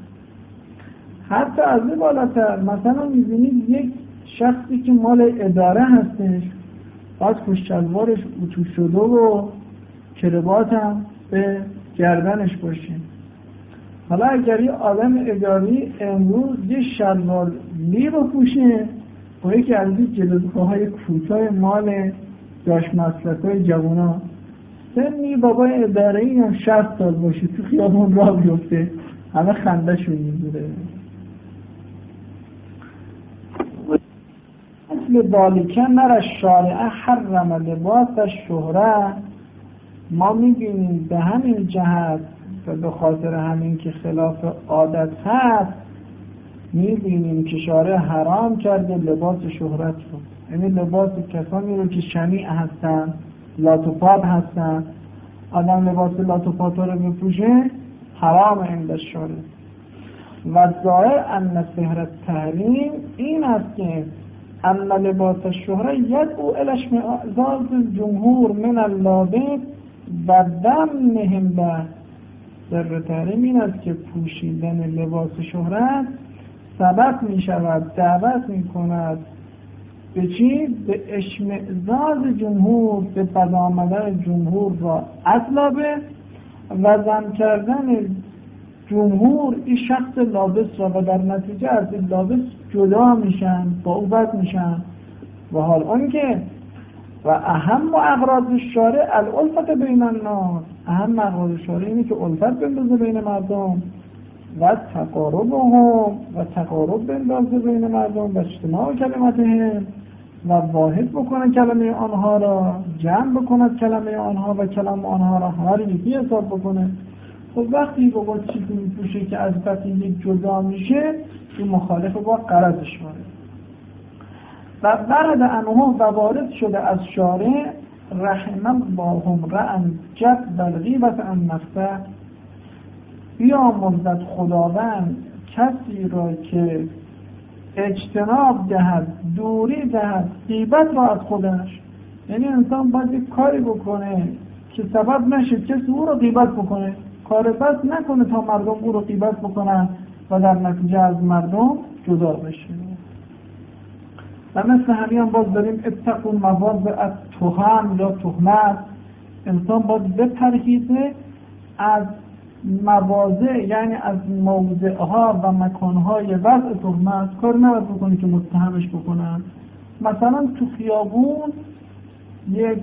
حتی از این بالاتر مثلا میبینید یک شخصی که مال اداره هستش، باز کش شلوارش اتو شده و کربات هم به گردنش باشه. حالا اگر یه آدم اداری امروز یه شلوار لی بپوشه با یکی از این جلدهای کوتاه مال داشت مسلکای جوانا، سنی بابای اداره‌ای هم شصت سال باشه تو خیابون راه بیفته، همه خنده‌شون می‌گیره. اصل ذالکه نر شارع حرم لباس الشهره، ما می‌بینیم به همین جهت و به خاطر همین که خلاف عادت هست می‌بینیم که شارع حرام کرده لباس شهرت رو، یعنی لباس کسانی رو که شمیع هستن، لاتوپات هستن، آدم لباس لاتوپات رو بپوشه حرام عند الشارع. و ظاهر ان سحر التحریم این است که ان لباس الشهره یدعو الی اشمئزاز الجمهور من اللابس و ضمنهم به. سر تحریم این است که پوشیدن لباس شهرت سبب می شود، دعوت می کند به چی؟ به اشمئزاز جمهور، به بد آمدن جمهور را از لابس و ضم کردن جمهور این شخص لابس را، و در نتیجه از این لابس جدا میشن، با او بد میشن. و حال اون که و اهم اغراض الشارع الالفت بین الناس، اهم اغراض شارع اینه که الفت بندازه بین مردم و تقاربهم و تقارب بندازه بین مردم و اجتماع کلمتهم و واحد بکنه کلمه آنها را، جمع بکنه کلمه آنها و کلام آنها را هر یکی حساب بکنه. خب وقتی با چیزی میپوشه که از بطی یک جدا میشه، این مخالف با غرضش وارد. و برد انها و وارد شده از شارع رحم الله امرأ جد الغیبة عن نفسه، بیامرزد خداوند کسی را که اجتناب دهد، دوری دهد غیبت را از خودش. یعنی انسان باید یک کاری بکنه که سبب نشه کسی او را غیبت بکنه، کار بد نکنه تا مردم او را غیبت بکنن و در نتیجه از مردم جدا بشه. و مثل همین باز داریم اتقوا المواضع التهم یا تهمت، انسان باید بپرهیزه از مواضع، یعنی از موضعها و مکانهای وضع تهمت. کار نباید بکنی که متهمش بکنن. مثلا تو خیابون یک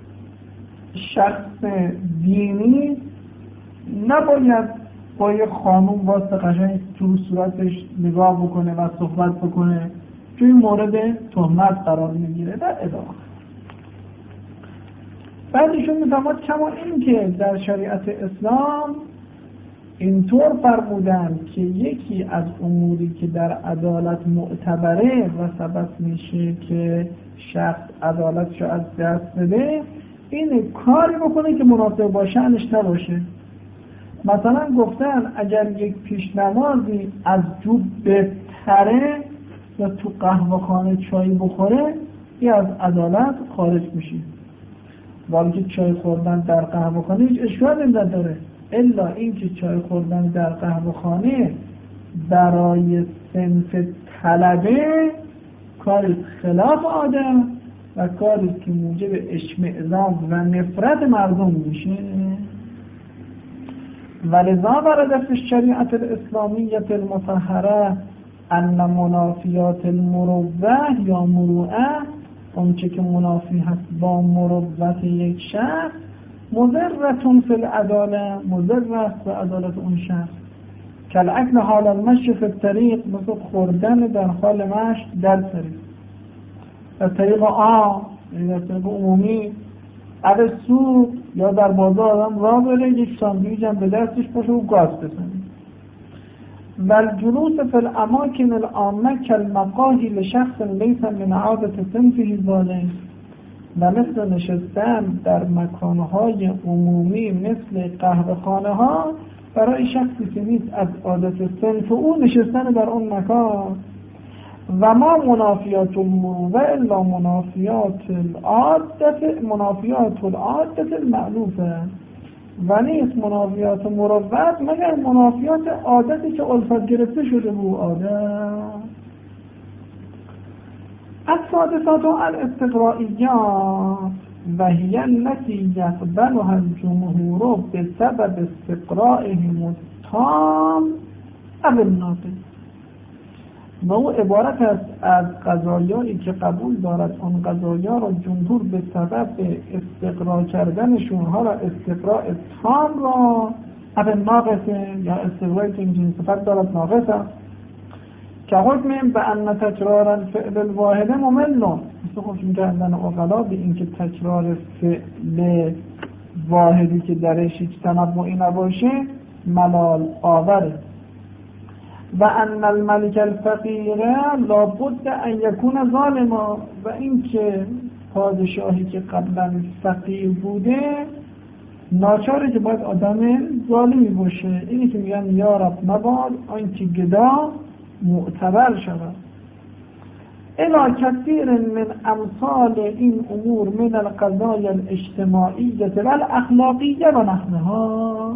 شخص دینی نباید با یک خانوم واسه قشنگ تو صورتش نگاه بکنه و صحبت بکنه، چون این مورد تهمت قرار میگیره. در ادامه بعدشون میفهمد کما این که در شریعت اسلام اینطور فرمودن که یکی از اموری که در عدالت معتبره و سبب میشه که شخص عدالتشو از دست بده، این کاری بکنه که مناسب با شأنش نباشه. مثلا گفتن اگر یک پیشنمازی از جوب بهتره یا تو قهوه‌خانه چای بخوره، این از عدالت خارج میشه. ولی که چای خوردن در قهوه‌خانه هیچ اشکالی نداره، الا این که چای خوردن در قهوه‌خانه برای صنف طلبه کاری خلاف عادت و کاری که موجب اشمئزاز و نفرت مردم میشه. ولذا ورد في الشریعة الاسلامیة المطهره ان منافیات المروه یا مروءه، اون چه که منافی هست با مروت یک شخص، مضرتون فی العداله، مضر است به عدالت اون شخص. کالاکل حال المشی فی الطریق، مثل خوردن در حال مشی در طریق، در طریق عام، یعنی در طریق عمومی، او سوق یا در بازار آدم راه بره یک ساندویچ هم به دستش باشه و گاز بزنه. و الجلوس فی الاماکن العامه کالمقاهی لشخص لیس من عادت صنفه ذلک، و مثل نشستن در مکانهای عمومی مثل قهوه خانه ها برای شخصی که نیست از عادت صنف او نشستن در اون مکان. و ما منافیات المروه الا منافیات العادت منافیات العادت المألوفه، و نیست منافیات مروت مگر منافیات عادتی که الفت گرفته شده بود عادت. السادسات الاستقرائیات و هی التي یقبلها الجمهور بسبب استقرائهم التام او الناقص. نوع عبارت است از قضایایی که قبول دارد اون قضایا را جمهور به سبب استقرار کردنشون، حالا استقراء تام را او ناقصه یا استقراری که این صفت دارد ناقص است، که حکم به ان تکرار الفعل الواحد ممل، مثل حکم کردن عقلا به اینکه تکرار فعل واحدی که درش هیچ تنوعی نباشه ملال آوره. و ان الملک الفقیر لابد ان یکون ظالما، و اینکه پادشاهی که قبلا فقیر بوده ناچاره که باید آدم ظالمی باشه. اینی که میگن یا رب مباد آنکه گدا معتبر شود. الی کثیر من امثال این امور من القضایا الاجتماعیه و الاخلاقیه و نحوها.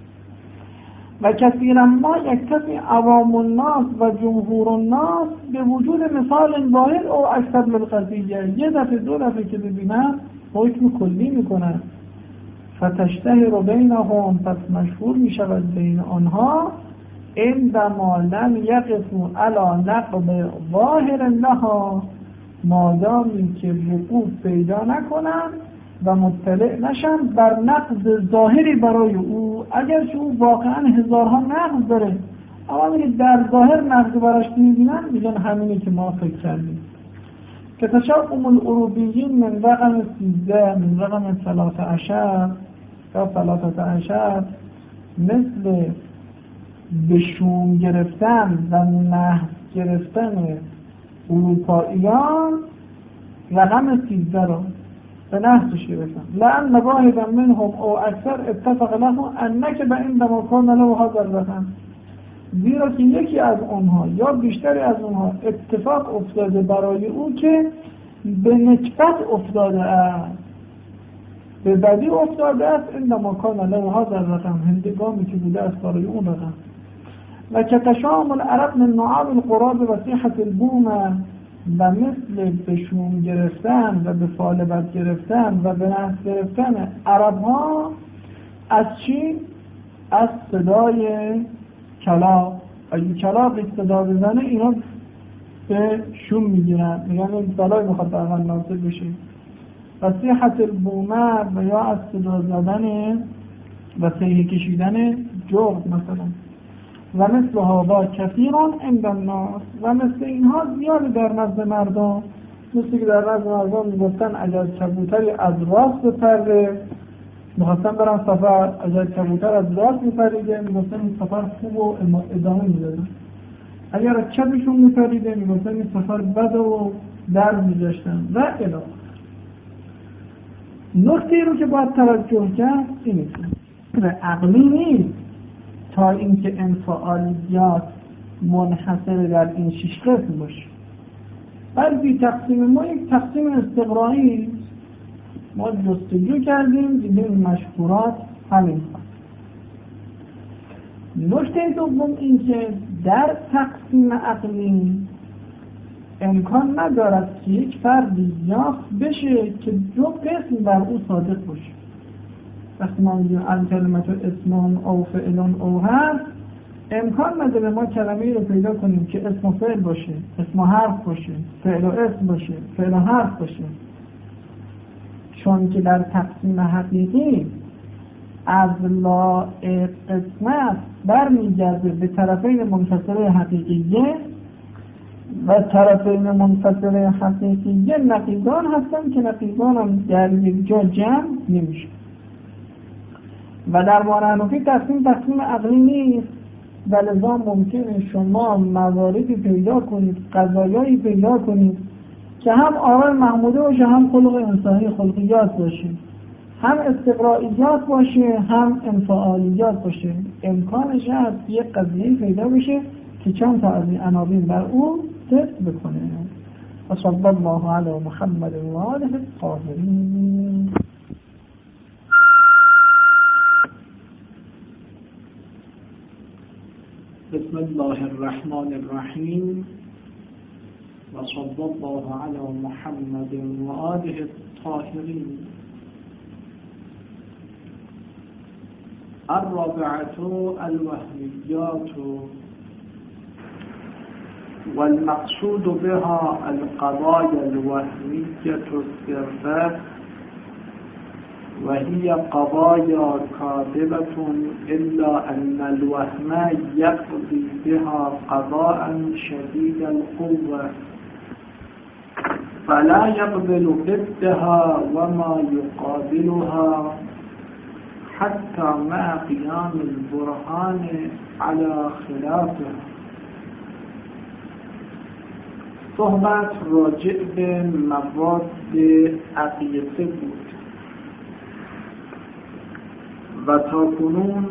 و کثیرا ما یکتفی عوام الناس و جمهور الناس به وجود مثال واحد او اکثر للقضیه، یه دفعه دو دفعه که ببینن حکم کلی میکنن. فتشتهر بینهم، پس مشهور میشود بین آنها، عندما لم یقفوا علی نقض ظاهر لها، مادامی که وقوف پیدا نکنن و مطلع نشن بر نقض ظاهری برای او، اگرچه او واقعا هزارها نقض داره، اما میگه در ظاهر نقض براش میبینن، میگن همینی که ما فکر کردیم. که تشاؤم الاوروبیین من رقم سیزده من رقم ثلاثه عشر یا ثلاثه عشر، مثل به شوم گرفتن و نحس گرفتن اروپاییان رقم سیزده رو به نحسش گرفتن. لأن واحدا منهم او اکثر اتفق له انک به این دماکان له هذا الرقم، زیرا که یکی از اونها یا بیشتری از اونها اتفاق افتاده برای او که به نکبت افتاده است، به بدی افتاده است. این دماکان له هذا الرقم، هندگامی که بوده است برای اون رقم. و که تشامل عرب من نعاب القراب و صیحة البوم، و مثل به شوم گرفتن و به فالبت گرفتن و به نحس گرفتن عرب ها از چی؟ از صدای کلاغ. اگه کلاغ صدا بزنه اینا به شوم میگیرن، میگن این بلای میخواد در من نازل بشه. و صیحة البومه، و یا از صدا زدن و صیحه کشیدن جغد مثلا. و مثل هذا کثیران عند الناس، و مثل اینها زیاد در نزد مردم. مثل که در نزد مردم میگفتن اگر کبوتری از راست بپره، میخواستن برن سفر، اگر کبوتر از راست میپریده میگفتن این سفر خوب و ادامه میدادن، اگر از چپشون میپریده میگفتن این سفر بد و درد میذاشتن و الی. نکته رو که باید توجه کرد اینه که عقلی نیست تا اینکه انفعالیات منحصر در این شش قسم باشه، بلکه تقسیم ما یک تقسیم استقرایی. ما جستجو کردیم دیدیم مشهورات همین هست. نکته دوم این که در تقسیم عقلی امکان ندارد که یک فردی یافت بشه که دو قسم بر او صادق باشه. وقتی ما میگیم الکلمت اسم او فعل او هست، امکان نداره ما کلمه‌ای رو پیدا کنیم که اسم و فعل باشه، اسم و حرف باشه، فعل و اسم باشه، فعل و حرف باشه، چون که در تقسیم حقیقی از لائق قسمت برمیگرده به طرفین منفصله حقیقیه و طرفین منفصله حقیقیه نقیضان هستن که نقیضان هم در یک جا جمع نمیشه. و در معنی تقسیم تقسیم عقلی نیست و لذا ممکنه شما مواردی پیدا کنید، قضایایی پیدا کنید که هم آراء محموده باشه، هم خلق انسانی خلقیات باشه، هم استقرائیات باشه، هم انفعالیات باشه. امکانش هست یک قضیه پیدا بشه که چند تا از این عناوین بر او تست بکنه. و صلی الله علی محمد و آله الطاهرین. بسم الله الرحمن الرحیم و صلی الله علی محمد و آله الطاهرین. الرابعة الوهميات والمقصود بها القضايا الوهمية السرة وهي قضايا كاذبة إلا أن الوهم يقضي بها قضاء شديد القوة فلا يقبل ضدها وما يقابلها حتى مع قيام البرهان على خلافها. صحبت راجع به مواد عقیده بود و تا کنون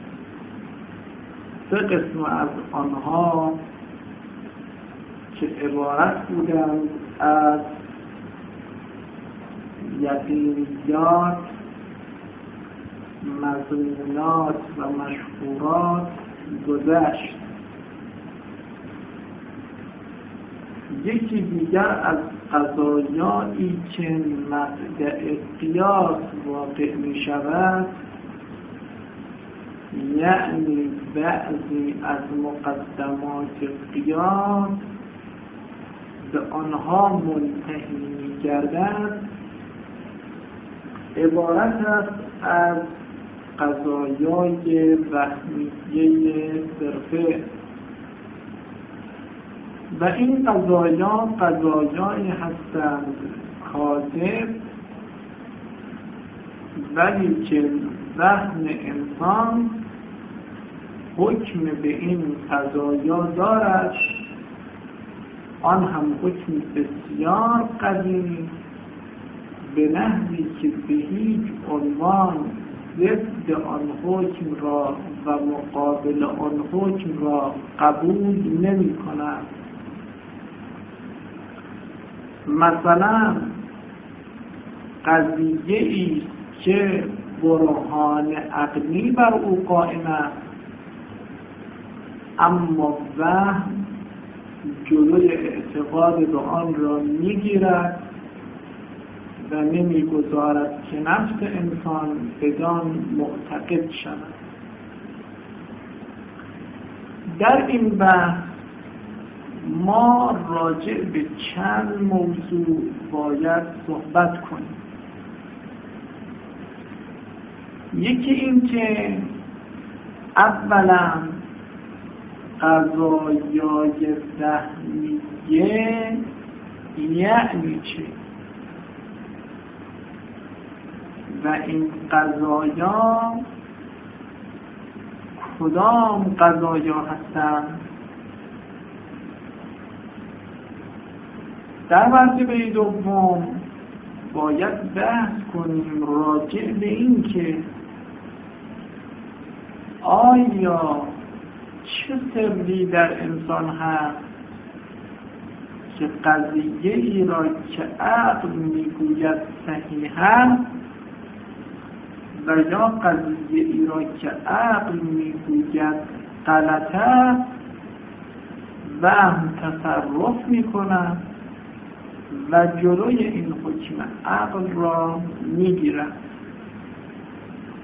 سه قسم از آنها که عبارت بودند از یقینیات، مظنونات و مشهورات گذشت. یکی دیگر از قضایایی که مبدأ قیاس واقع می شود، یعنی بعضی از مقدمات قیاس به آنها منتهی می گردد، عبارت است از قضایای وهمیه صرفه. و این قضایا قضایایی هستند کاذب، ولی که ذهن انسان حکم به این قضایا دارد، آن هم حکم بسیار قوی، به نحوی که به هیچ عنوان ضد آن حکم را و مقابل آن حکم را قبول نمی کند. مثلا قضیه‌ای که برهان عقلی بر او قائم است، اما وهم جلوی اعتقاد به آن را میگیرد و نمیگذارد که نفس انسان بدان معتقد شود. در این بحث ما راجع به چند موضوع باید صحبت کنیم. یکی این که اولا قضایای وهمیه یعنی چه و این قضایا کدام قضایا هستند. در مرتبه دوم باید بحث کنیم راجع به این که آیا چه سری در انسان هست که قضیه ای را که عقل میگوید صحیح هست و یا قضیه ای را که عقل میگوید غلط است و هم تصرف میکند و جلوی این حکم عقل را میگیرد.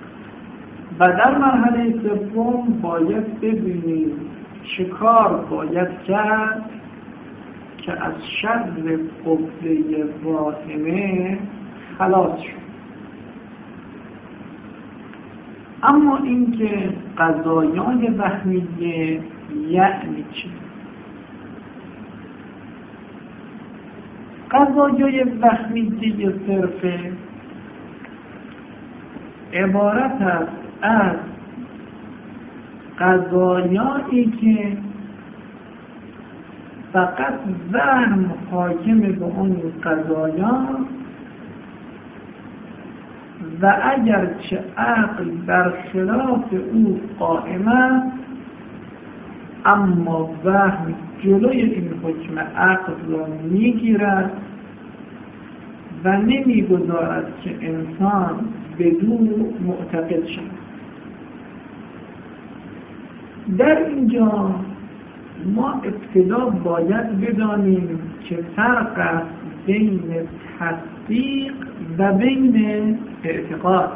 و در مرحله سوم باید ببینیم چه کار باید کرد که از شر قبله واهمه خلاص شد. اما اینکه قضایای وهمیه یعنی چی؟ قضایای وهمیه صرفه عبارت است از قضایایی که فقط ذهن حاکم به اون قضایا و اگرچه عقل بر خلاف او قائم است، اما وهم جلوی این حکم عقل را میگیرد و نمیگذارد که انسان بدون معتقد شود. در اینجا ما ابتدا باید بدانیم که فرق است بین تصدیق و بین اعتقاد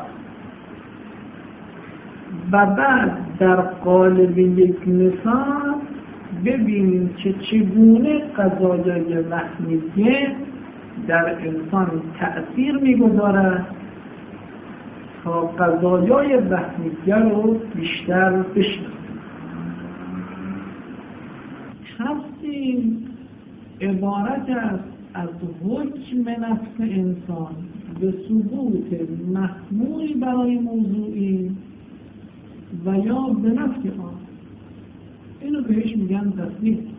و بعد در قالب یک مثال ببینیم که چگونه قضایای وهمیه در انسان تأثیر می‌گذارد تا قضایای وهمیه رو بیشتر بشناسیم. تصدیق عبارت است از حکم نفس انسان به ثبوت محمولی برای موضوعی و یا به نفس آن، اینو بهش میگن تصدیق.